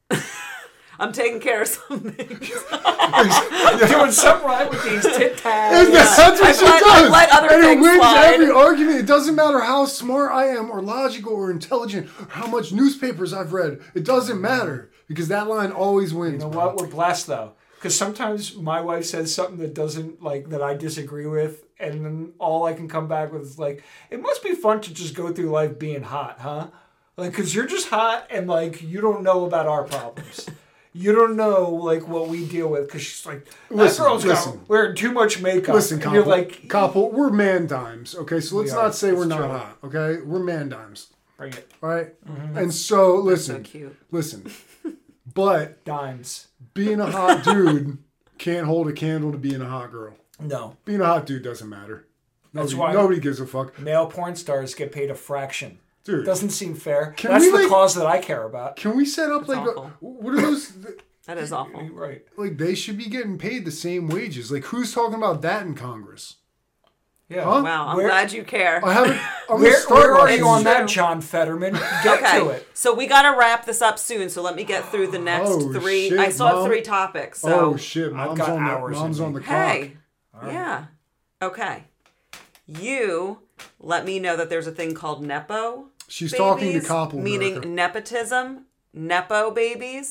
I'm taking care of something. You're doing something right with these tit And tags. that's what I've she let- does. I've let other and it things wins slide. every argument. It doesn't matter how smart I am or logical or intelligent or how much newspapers I've read. It doesn't matter because that line always wins. You know bro. what? We're blessed though, because sometimes my wife says something that doesn't like that I disagree with, and then all I can come back with is like, "It must be fun to just go through life being hot, huh? Like, because you're just hot and like you don't know about our problems." You don't know like what we deal with, because she's like, that Listen, girl's listen. got wearing too much makeup. Listen, and you're Koppel, like, Koppel, we're man dimes, okay? So let's We are. not say we're It's not true. hot, okay? We're man dimes, bring it, all right? Mm-hmm. And so, So listen, cute. listen. But dimes. being a hot dude can't hold a candle to being a hot girl. No, Being a hot dude doesn't matter. That's Nobody, why- nobody gives a fuck. male porn stars get paid a fraction. Dude, Doesn't seem fair. Can That's we, the like- cause that I care about. can we set up like awful. what are those? That is awful. Right. Like they should be getting paid the same wages. Like who's talking about that in Congress? Yeah. Huh? Wow, I'm Where- glad you care. I haven't. I'm gonna Where start are watching you on this. that, John Fetterman? Get to Okay, it. so we got to wrap this up soon. So let me get through the next Oh, three. shit, I still have Mom. 3 topics. So Oh shit! Mom's got on the hours in mom's me. on the clock. hey, yeah, okay. You let me know that there's a thing called Nepo. She's talking to babies, Koppel, meaning America. nepotism, Nepo babies.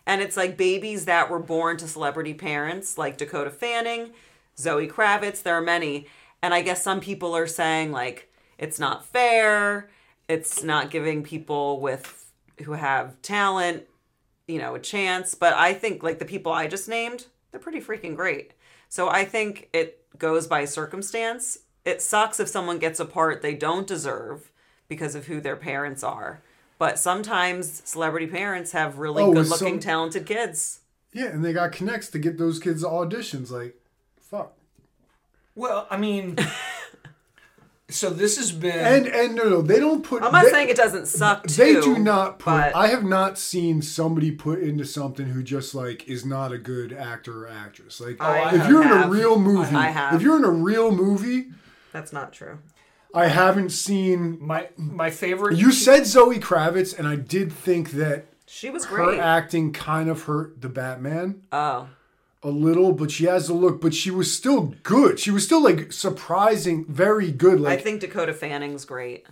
And it's like babies that were born to celebrity parents, like Dakota Fanning, Zoe Kravitz. There are many. And I guess some people are saying, like, it's not fair. It's not giving people who have talent, a chance. But I think, like, the people I just named, they're pretty freaking great. So I think it goes by circumstance. It sucks if someone gets a part they don't deserve because of who their parents are. But sometimes celebrity parents have really good-looking, talented kids. Yeah, and they got connects to get those kids auditions. Like, fuck. Well, I mean, so this has been... And no, they don't put... I'm not saying it doesn't suck, too. They do not put... But... I have not seen somebody put into something who just, like, is not a good actor or actress. Like, if you're in a real movie... If you're in a real movie... That's not true. I haven't seen... My favorite... You said Zoe Kravitz, and I did think that... She was great. Her acting kind of hurt the Batman. Oh. A little, but she has the look. But she was still good. She was still, like, surprising, very good. Like, I think Dakota Fanning's great.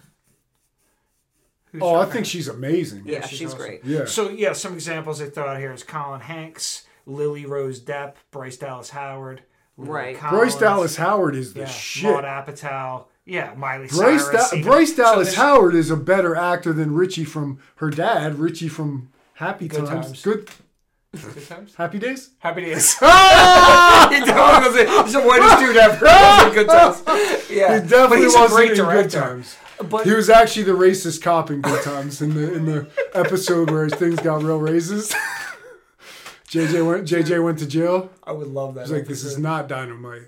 I think she's amazing. Yeah, she's awesome. Great. Yeah. So, some examples they throw out here is Colin Hanks, Lily Rose Depp, Bryce Dallas Howard. Right. Collins, Bryce Dallas Howard is the shit. Maud Apatow. Yeah, Miley Cyrus. Bryce Dallas Howard is a better actor than Richie from her dad. Richie from Happy Times. Good Times? Happy Days? Happy Days. He definitely he's the whitest dude ever. Good Times. Yeah. He definitely wasn't in Good Times. But he was actually the racist cop in Good Times in the episode where things got real racist. JJ went to jail. I would love that. He's like, this is not Dynamite.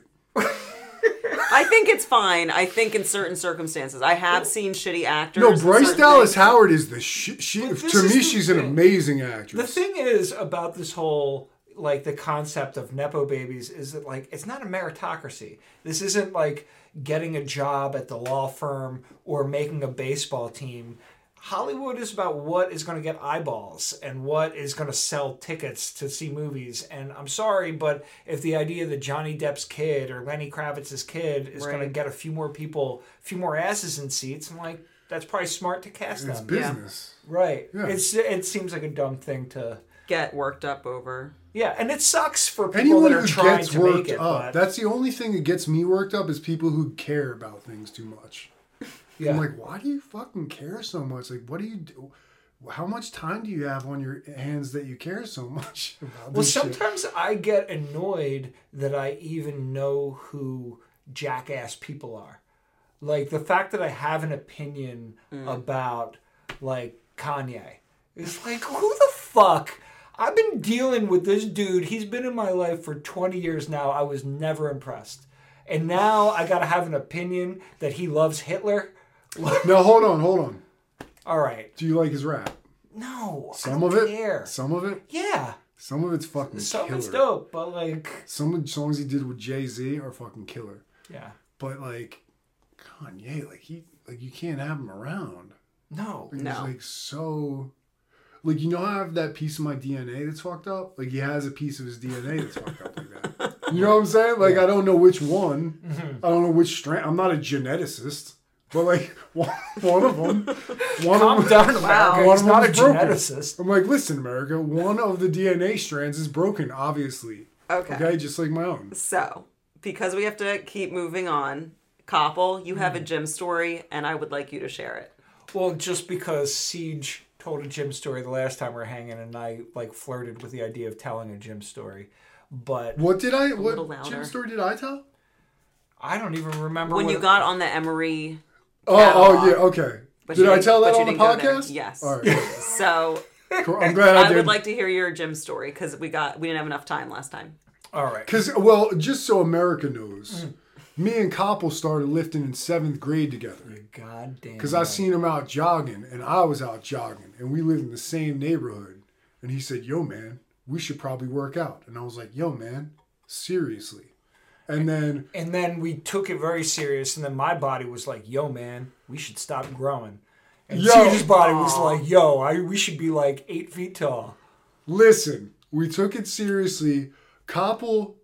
I think it's fine. I think in certain circumstances. I have seen shitty actors. No, Bryce Dallas Howard is the shit. To me, she's an amazing actress. The thing is about this whole, like, the concept of Nepo babies is that, like, it's not a meritocracy. This isn't like getting a job at the law firm or making a baseball team. Hollywood is about what is going to get eyeballs and what is going to sell tickets to see movies. And I'm sorry, but if the idea that Johnny Depp's kid or Lenny Kravitz's kid is going to get a few more asses in seats, I'm like, that's probably smart to cast them. It's business. Yeah. Right. Yeah. It seems like a dumb thing to get worked up over. Yeah, and it sucks for people that are trying to make it. But... That's the only thing that gets me worked up is people who care about things too much. Yeah. I'm like, why do you fucking care so much? Like, what do you do? How much time do you have on your hands that you care so much about this sometimes shit? I get annoyed that I even know who jackass people are. Like, the fact that I have an opinion about, like, Kanye. It's like, who the fuck? I've been dealing with this dude. He's been in my life for 20 years now. I was never impressed. And now I gotta have an opinion that he loves Hitler. No, hold on. All right. Do you like his rap? No, Some I of don't it? care. Some of it? Yeah. Some of it's fucking Some killer. of it's dope, but like... Some of the songs he did with Jay-Z are fucking killer. Yeah. But like, Kanye, you can't have him around. No. He's like so... Like, you know how I have that piece of my DNA that's fucked up? Like, he has a piece of his DNA that's fucked up like that. You know what I'm saying? Like, I don't know which one. I don't know which strand. I'm not a geneticist. But, like, one of them. Calm down, America. He's not a geneticist. I'm like, listen, America, one of the DNA strands is broken, obviously. Okay, just like my own. So, because we have to keep moving on, Koppel, you have a gym story, and I would like you to share it. Well, just because Siege told a gym story the last time we were hanging, and I, like, flirted with the idea of telling a gym story. But... What gym story did I tell? I don't even remember when you got on the Emory... Oh, yeah, okay. Did I tell that on the podcast? Yes. All right. So, cool. I'm glad I did. I would like to hear your gym story because we didn't have enough time last time. All right. Because, well, just so America knows, me and Koppel started lifting in 7th grade together. God damn. Because I seen him out jogging, and I was out jogging, and we lived in the same neighborhood. And he said, yo, man, we should probably work out. And I was like, yo, man, seriously. And then we took it very serious, and then my body was like, yo, man, we should stop growing. And Siege's body was like, yo, we should be like 8 feet tall. Listen, we took it seriously. Koppel,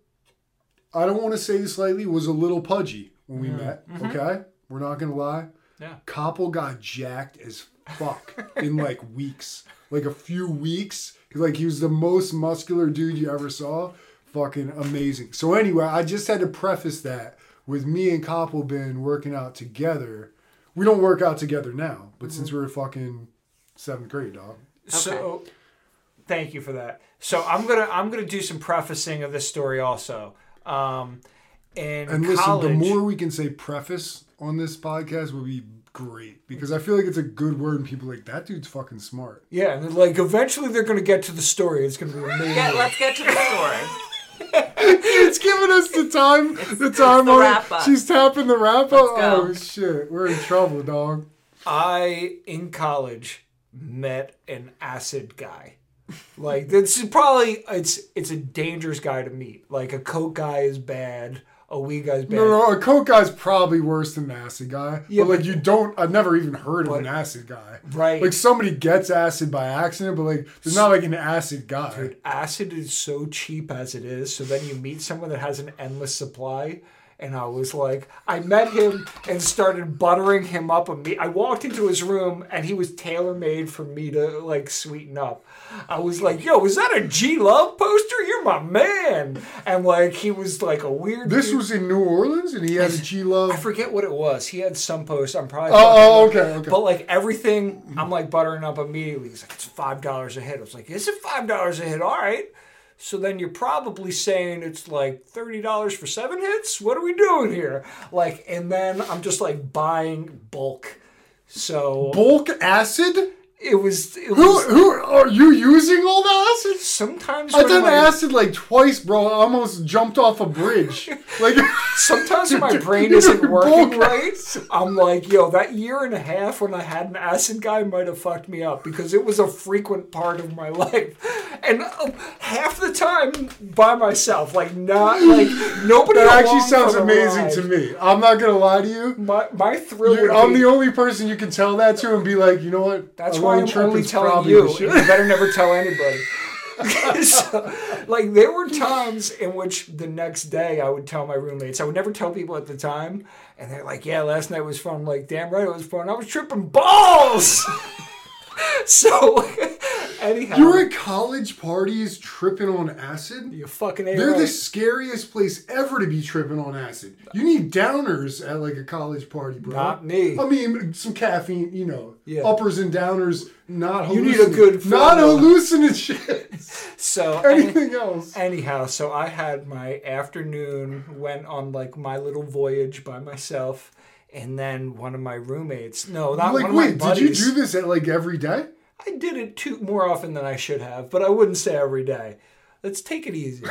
I don't want to say this lightly, was a little pudgy when we met, okay? We're not going to lie. Yeah. Koppel got jacked as fuck in like weeks. Like a few weeks. Like he was the most muscular dude you ever saw. Fucking amazing. So anyway, I just had to preface that with me and Koppel been working out together. We don't work out together now, but since we were fucking 7th grade, dog. So, thank you for that. So I'm gonna do some prefacing of this story also. And listen, college, the more we can say preface on this podcast would be great, because I feel like it's a good word and people are like, that dude's fucking smart. Yeah, and like eventually they're gonna get to the story. It's gonna be amazing. Let's get to the story. It's giving us the time. The time the on wrap it. up. She's tapping the wrap up. Let's go. Oh shit, we're in trouble, dog. I in college met an acid guy. Like this is probably it's a dangerous guy to meet. Like a coke guy is bad. A weed guy's bad. No, a coke guy's probably worse than an acid guy. Yeah, but like I've never even heard of an acid guy. Right. Like somebody gets acid by accident, but like there's not like an acid guy. Dude, acid is so cheap as it is. So then you meet someone that has an endless supply. And I was like, I met him and started buttering him up. I walked into his room and he was tailor-made for me to like sweeten up. I was like, yo, is that a G-Love poster? You're my man. And like, he was like a weird This dude. was in New Orleans and he had a G-Love. I forget what it was. He had some post. I'm probably. Okay. But like everything, I'm like buttering up immediately. He's like, it's $5 a hit. I was like, is it $5 a hit? All right. So then you're probably saying it's like $30 for 7 hits? What are we doing here? Like, and then I'm just like buying bulk. So Bulk acid? it was Who are you using all the acid? sometimes I when done my- acid like twice, bro. I almost jumped off a bridge. Like Sometimes when my brain You're isn't doing working bulk right, acid. I'm like, yo, that year and a half when I had an acid guy might have fucked me up because it was a frequent part of my life. And half the time by myself, like not like nobody. That actually along sounds for the amazing ride. to me. I'm not gonna lie to you. My thrill would I'm be, the only person you can tell that to and be like, you know what? that's A why long I'm trip only is telling probably you. the And shit. you better never tell anybody. So, like there were times in which the next day I would tell my roommates. I would never tell people at the time, and they're like, "Yeah, last night was fun." I'm like, damn right it was fun. I was tripping balls. So, anyhow, You were at college parties tripping on acid? you fucking They're the right. scariest place ever to be tripping on acid. You need downers at like a college party, bro. Not me. I mean, some caffeine, you know. Yeah. Uppers and downers, not You need a good not formula. hallucinant shit. So Anything else. anyhow, so I had my afternoon, went on like my little voyage by myself, and then one of my roommates. No, not Like, one of my wait, did you buddies. do this at like every day? I did it more often than I should have, but I wouldn't say every day. Let's take it easy.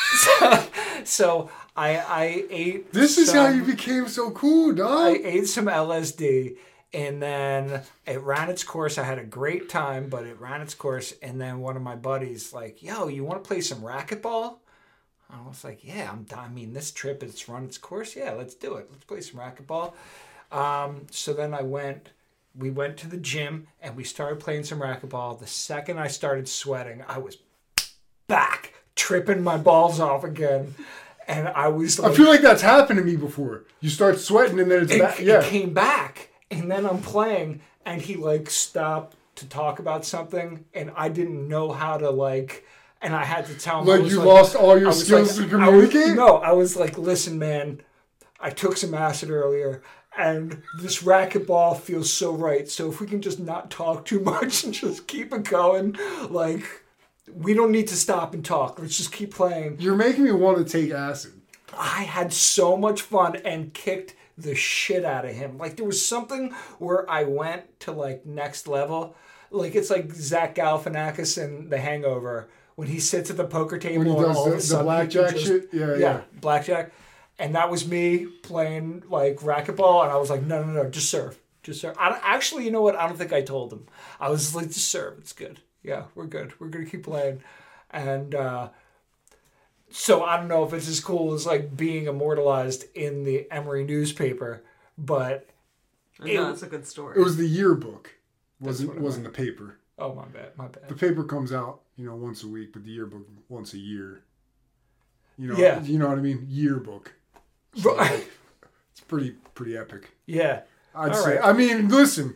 So I ate. This is how some- you became so cool, I dog. ate some LSD, and then it ran its course. I had a great time, but it ran its course. And then one of my buddies like, "Yo, you want to play some racquetball?" I was like, "Yeah, I mean, this trip it's run its course. Yeah, let's do it. Let's play some racquetball." So then we went to the gym and we started playing some racquetball. The second I started sweating, I was back, tripping my balls off again. And I was like, I feel like that's happened to me before. You start sweating and then it's back. it Yeah. came back. And then I'm playing and he like stopped to talk about something and I didn't know how to like, and I had to tell him. I Like was you lost all your I was skills like- to I was- communicate? No, I was like, listen, man, I took some acid earlier and this racquetball feels so right. So if we can just not talk too much and just keep it going, like, we don't need to stop and talk. Let's just keep playing. You're making me want to take acid. I had so much fun and kicked the shit out of him. Like, there was something where I went to, like, next level. Like, it's like Zach Galifianakis in The Hangover when he sits at the poker table When he and does all of a the sudden he blackjack can just- shit? Yeah. blackjack. And that was me playing, like, racquetball, and I was like, no, just serve. Just serve. Actually, you know what? I don't think I told him. I was like, just serve. It's good. Yeah, we're good. We're going to keep playing. And so I don't know if it's as cool as, like, being immortalized in the Emory newspaper, but... No, it's a good story. It was the yearbook. Wasn't the paper. Oh, my bad. The paper comes out, once a week, but the yearbook once a year. Yeah. You know what I mean? Yearbook. So, Right. it's pretty epic. Yeah. I'd All say. right. I mean, listen,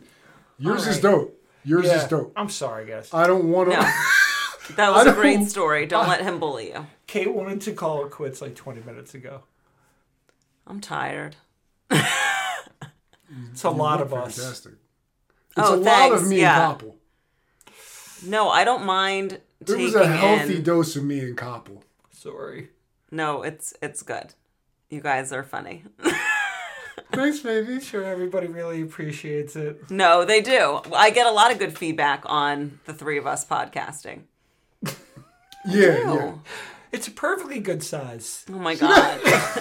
Yours is right. dope. Yours Yeah. is dope. I'm sorry, guys. I don't want to. No. That was a great don't- story. Don't let him bully you. Kate wanted to call it quits like 20 minutes ago. I'm tired. It's a lot of us. Fantastic. It's Oh, a lot thanks, of me yeah. and Koppel. No, I don't mind It taking was a healthy in. dose of me and Koppel. Sorry. No, it's good. You guys are funny. Thanks, baby. Sure, everybody really appreciates it. No, they do. I get a lot of good feedback on the three of us podcasting. Yeah. It's a perfectly good size. Oh my god.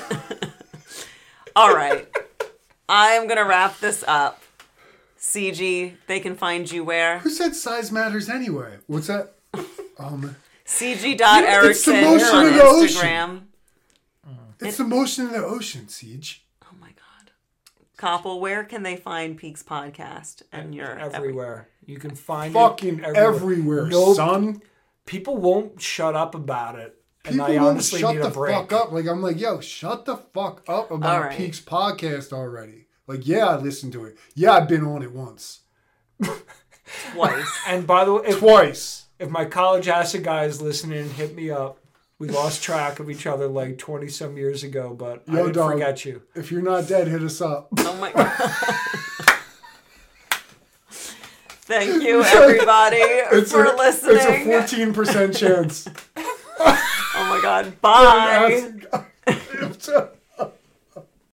All right. I am going to wrap this up. CG, they can find you where? Who said size matters anyway? What's that? CG.Erickson motion on of the ocean. Instagram. It's the motion of the ocean, Siege. Oh my god. Koppel, where can they find Peaks Podcast? And you're Everywhere. You can find Fucking it everywhere, Nope. son. People won't shut up about it. And People I won't honestly shut need the a break. fuck up. Like, I'm like, yo, shut the fuck up about All right. Peaks Podcast already. Like, yeah, I listened to it. Yeah, I've been on it once. twice. And by the way, Twice. if my college acid guys listening, hit me up. We lost track of each other like 20 some years ago, but I didn't dog. forget you. If you're not dead, hit us up. Oh my god. Thank you, everybody, for listening. It's a 14% chance. Oh my god. Bye. That's-